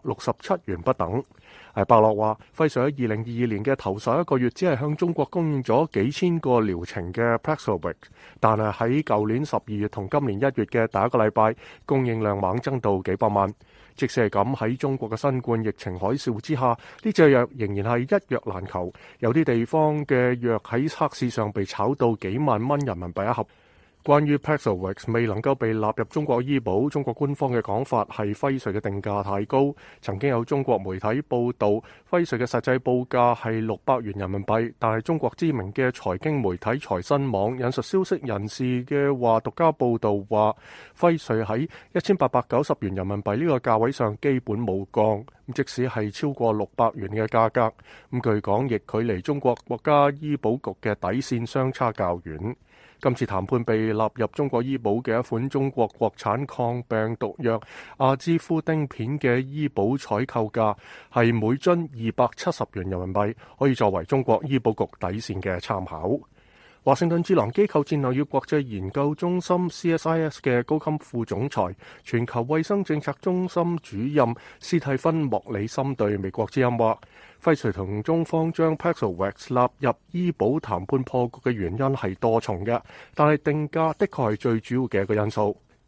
567元不等。伯洛話，輝瑞喺2022年嘅頭11個月只係向中國供應咗幾千個療程嘅 Paxlovid， 但係喺舊年12月同今年1月嘅第一個禮拜，供應量猛增到幾百萬。即使係咁，喺中國嘅新冠疫情海嘯之下，呢隻藥仍然係一藥難求，有啲地方嘅藥喺測試上被炒到幾萬蚊人民幣一盒。關於 Paxlovid 未能夠被納入中國醫保，中國官方嘅講法係輝瑞嘅定價太高。曾經有中國媒體報導，輝瑞嘅實際報價係600元人民幣，但係中國知名嘅財經媒體財新網引述消息人士嘅話，獨家報導話，輝瑞喺1890元人民幣呢個價位上基本冇降，即使係超過600元嘅價格，據講亦距離中國國家醫保局嘅底線相差較遠。今次談判被納入中國醫保嘅一款中國國產抗病毒藥阿茲夫丁片嘅醫保採購價係每樽270元人民幣，可以作為中國醫保局底線嘅參考。華盛頓智囊機構戰略與國際研究中心 CSIS 嘅高級副總裁、全球衛生政策中心主任斯蒂芬莫里森對美國之音話，輝瑞同中方將 Paxlovid 納入醫保談判破局嘅原因係多重嘅，但係定價的確係最主要嘅一個因素。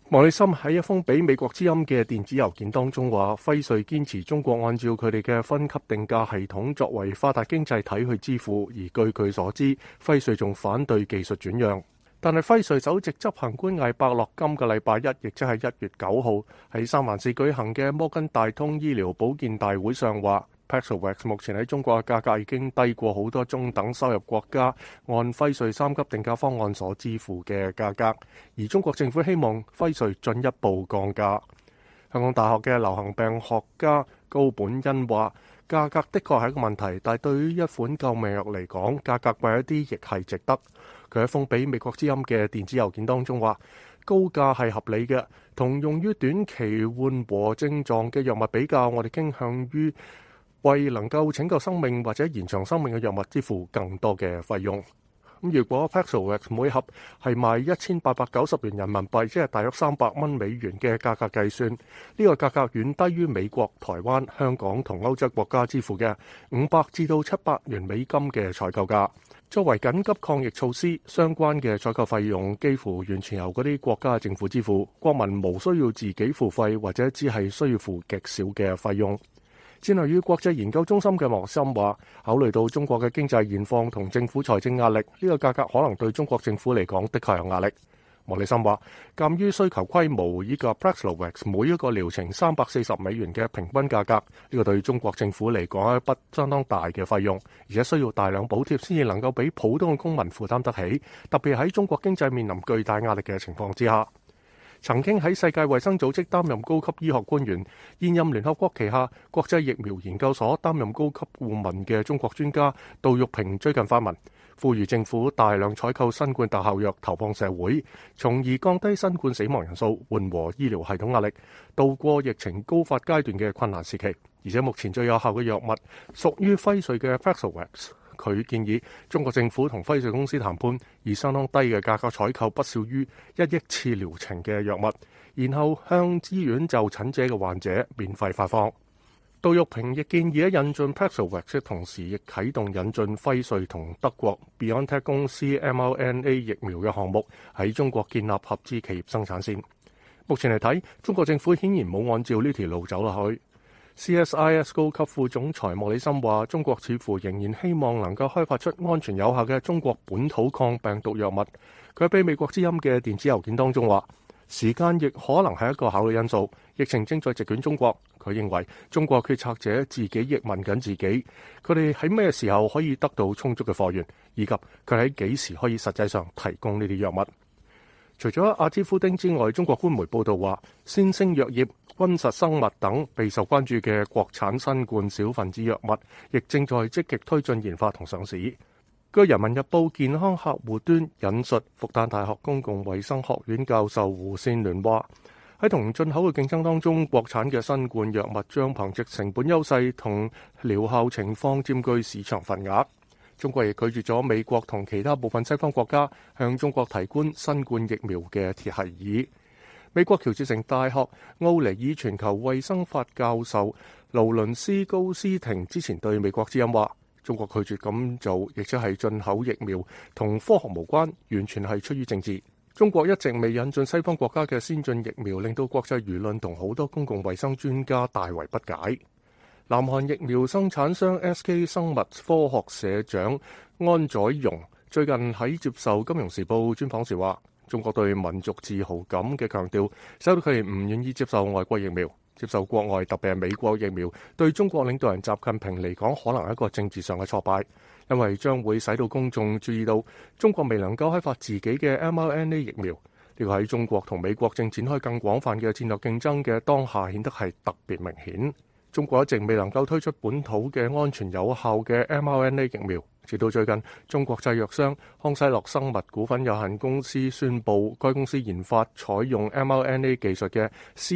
莫里森喺一封俾美國之音嘅電子郵件當中話，輝瑞堅持中國按照佢哋嘅分級定價系統作為發達經濟體去支付，而據佢所知，輝瑞仲反對技術轉讓。但係輝瑞首席執行官艾伯樂今個禮拜一，亦即係1月9號喺三藩市舉行嘅摩根大通醫療保健大會上話，Paxlovid 目前喺中國嘅價格已經低過好多中等收入國家按輝瑞3級定價方案所支付嘅價格，而中國政府希望輝瑞進一步降價。香港大學嘅流行病學家高本恩話，價格的確係一個問題，但係對於一款救命藥嚟講，價格貴一啲亦係值得。佢喺封俾美國之音嘅電子郵件當中話，高價係合理嘅，同用於短期緩和症狀嘅藥物比較，我哋傾向於為能夠拯救生命或者延長生命嘅藥物支付更多嘅費用。咁如果 Paxlovid 每盒係賣1890元人民幣，即係大約300蚊美元嘅價格計算，呢個價格遠低於美國、台灣、香港同歐洲國家支付嘅500至到700元美金嘅採購價。作為緊急抗疫措施，相關嘅採購費用幾乎完全由嗰啲國家政府支付，國民無需要自己付費，或者只係需要付極少嘅費用。戰略與國際研究中心嘅莫森話，考慮到中國嘅經濟現況同政府財政壓力，呢個價格可能對中國政府嚟講的確有壓力。莫里森話，鑑於需求規模以及 Paxlovid 每一個療程340美元嘅平均價格，呢個對中國政府嚟講係一筆相當大嘅費用，而且需要大量補貼先至能夠俾普通嘅公民負擔得起，特別喺中國經濟面臨巨大壓力嘅情況之下。曾經喺世界衛生組織擔任高級醫學官員，現任聯合國旗下國際疫苗研究所擔任高級顧問嘅中國專家杜玉平最近發文，呼籲政府大量採購新冠特效藥投放社會，從而降低新冠死亡人數，緩和醫療系統壓力，渡過疫情高發階段嘅困難時期。而且目前最有效嘅藥物屬於輝瑞嘅 Paxlovid。佢建議中國政府同輝瑞公司談判，以相當低嘅價格採購不少於1億次療程嘅藥物，然後向醫院就診者嘅患者免費發放。杜玉平亦建議引進 Paxlovid， 同時亦啟動引進輝瑞同德國 BioNTech 公司 mRNA 疫苗嘅項目，喺中國建立合資企業生產線。目前嚟睇，中國政府顯然冇按照呢條路走落去。CSIS 高級副總裁莫里森話，中國似乎仍然希望能夠開發出安全有效嘅中國本土抗病毒藥物。佢喺俾美國之音嘅電子郵件當中話，時間亦可能係一個考慮因素。疫情正在席捲中國，佢認為中國決策者自己亦問緊自己，佢哋喺咩時候可以得到充足嘅貨源，以及佢喺幾時可以實際上提供呢啲藥物。除咗阿茲夫丁之外，中國官媒報道話，先聲藥業、溫實生物等備受關注嘅國產新冠小分子藥物，亦正在積極推進研發同上市。據《人民日報》健康客戶端引述復旦大學公共衛生學院教授胡善聯話，喺同進口嘅競爭當中，國產嘅新冠藥物將憑藉成本優勢同療效情況佔據市場份額。中國亦拒絕咗美國同其他部分西方國家向中國提供新冠疫苗嘅鐵協議。美國喬治城大學奧尼爾全球衛生法教授勞倫斯高斯廷之前對美國之音話，中國拒絕咁做，亦即係進口疫苗同科學無關，完全係出於政治。中國一直未引進西方國家嘅先進疫苗，令到國際輿論同好多公共衛生專家大為不解。南韓疫苗生產商 SK 生物科學社長安宰容最近喺接受《金融時報》專訪時話，中國對民族自豪感嘅強調，使到佢哋唔願意接受外國疫苗，接受國外特別係美國疫苗，對中國領導人習近平嚟講，可能係一個政治上嘅挫敗，因為將會使到公眾注意到中國未能夠開發自己嘅 mRNA 疫苗。呢個喺中國同美國正展開更廣泛嘅戰略競爭嘅當下，顯得係特別明顯。中國一直未能夠推出本土嘅安全有效嘅 mRNA 疫苗，直到最近，中國製藥商康希諾生物股份有限公司宣布，該公司研發採用 mRNA 技術嘅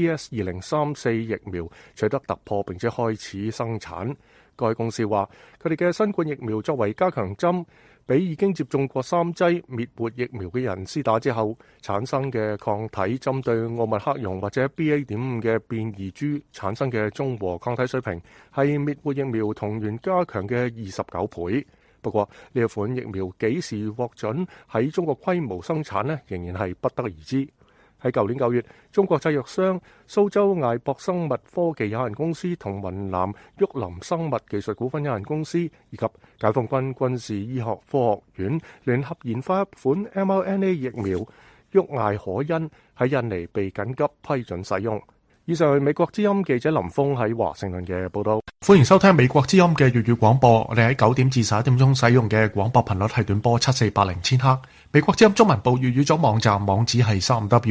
CS2034 疫苗取得突破，並且開始生產。該公司話，佢哋嘅新冠疫苗作為加強針，俾已經接種過3劑滅活疫苗嘅人施打之後產生嘅抗體，針對奧密克戎或者 BA.5 嘅變異株產生嘅中和抗體水平係滅活疫苗同源加強嘅29倍。不過呢一款疫苗幾時獲准喺中國規模生產呢，仍然係不得而知。 喺舊年9月，中國製藥商蘇州艾博生物科技有限公司同雲南沃林生物技術股份有限公司以及解放軍軍事醫學科學院聯合研發一款 mRNA 疫苗沃艾可恩喺印尼被緊急批准使用。以上係美國之音記者林峰喺華盛頓嘅報道。 歡迎收聽美國之音嘅粵語廣播。我哋喺9點至11點鐘使用嘅廣播頻率係短波7480千赫。美國之音中文部粵語組網站網址係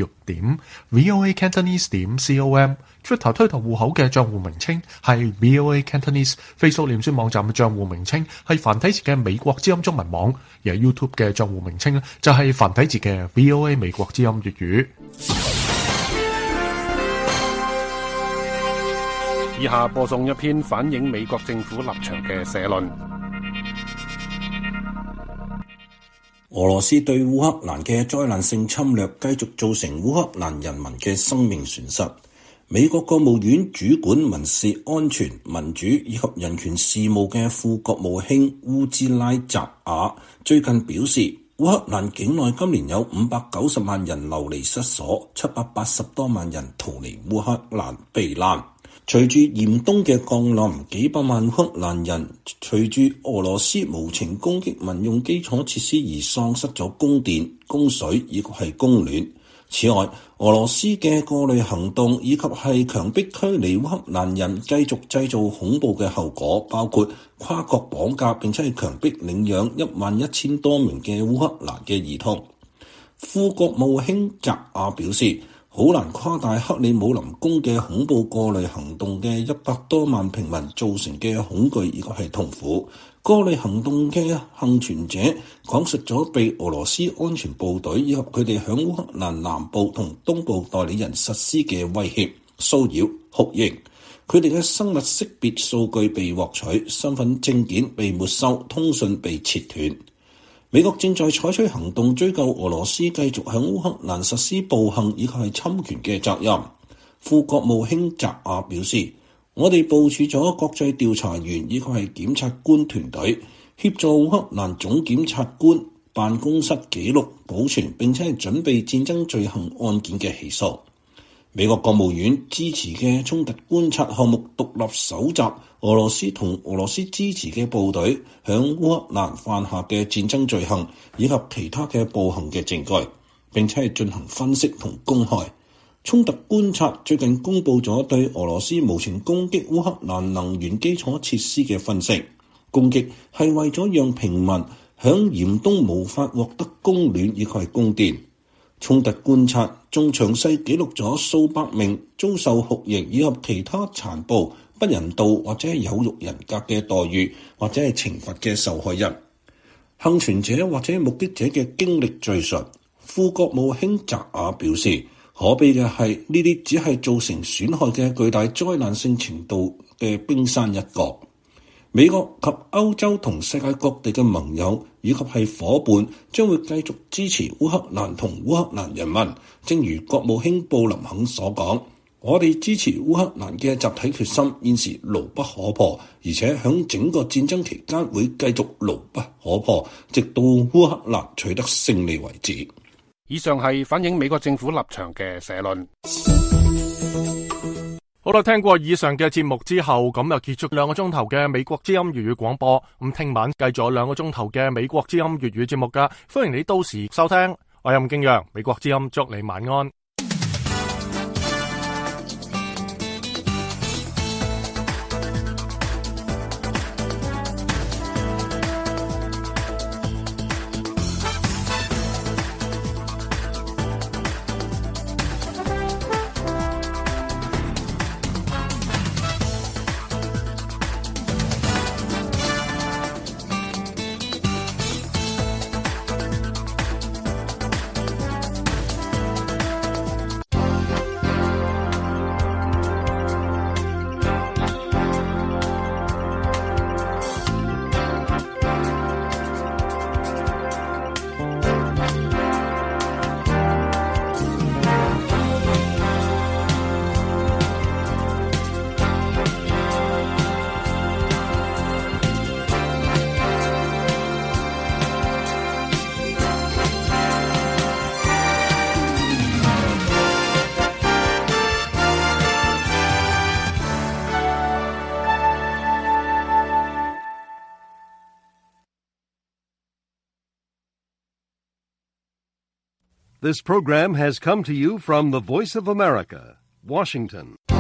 3w.voacantonese.com。Twitter 推特戶口嘅賬戶名稱係 VOA Cantonese。Facebook 臉書網站嘅賬戶名稱係繁體字嘅美國之音中文網。而 YouTube 嘅賬戶名稱就係繁體字嘅 VOA 美國之音粵語。 以下播送一篇反映美國政府立場嘅社論。 俄羅斯對烏克蘭嘅災難性侵略繼續造成烏克蘭人民嘅生命損失。美國國務院主管民事安全、民主以及人權事務嘅副國務卿烏茲拉澤亞最近表示，烏克蘭境內今年有590萬人流離失所，780多萬人逃離烏克蘭避難。隨住嚴冬嘅降臨，幾百萬烏克蘭人隨住俄羅斯無情攻擊民用基礎設施而喪失咗供電、供水以及係供暖。此外，俄羅斯嘅過濾行動以及係強迫驅離烏克蘭人繼續製造恐怖嘅後果，包括跨國綁架並且係強迫領養11000多名嘅烏克蘭嘅兒童。副國務卿澤亞表示，好難誇大克里姆林宮嘅恐怖過濾行動嘅100多萬平民造成嘅恐懼以及係痛苦。過濾行動嘅幸存者講述咗被俄羅斯安全部隊以及佢哋響烏克蘭南部同東部代理人實施嘅威脅、騷擾、酷刑。佢哋嘅生物識別數據被獲取，身份證件被沒收，通訊被切斷。美國正在採取行動追究俄羅斯繼續向烏克蘭實施暴行以及係侵權嘅責任。副國務卿澤亞表示，我哋部署咗國際調查員以及係檢察官團隊，協助烏克蘭總檢察官辦公室記錄、保存並且係準備戰爭罪行案件嘅起訴。美國國務院支持嘅衝突觀察項目獨立搜集俄羅斯同俄羅斯支持嘅部隊響烏克蘭犯下嘅戰爭罪行以及其他嘅暴行嘅證據，並且係進行分析同公開。衝突觀察最近公布咗對俄羅斯無情攻擊烏克蘭能源基礎設施嘅分析，攻擊係為咗讓平民響嚴冬無法獲得供暖以及係供電。衝突觀察仲詳細記錄咗數百名遭受酷刑以及其他殘暴、不人道或者係有辱人格嘅待遇或者係懲罰嘅受害人、幸存者或者目擊者嘅經歷敘述。副國務卿澤亞表示，可悲嘅係呢啲只係造成損害嘅巨大災難性程度嘅冰山一角。美國及歐洲同世界各地嘅盟友以及係夥伴將會繼續支持烏克蘭同烏克蘭人民。正如國務卿布林肯所講，我哋支持烏克蘭嘅集體決心現時牢不可破，而且響整個戰爭期間會繼續牢不可破，直到烏克蘭取得勝利為止。 以上係反映美國政府立場嘅社論。 好啦，聽過以上嘅節目之後，咁就結束2個鐘頭嘅美國之音粵語廣播。咁聽晚繼續2個鐘頭嘅美國之音粵語節目噶，歡迎你到時收聽。我係任敬陽，美國之音祝你晚安。 This program has come to you from the Voice of America, Washington.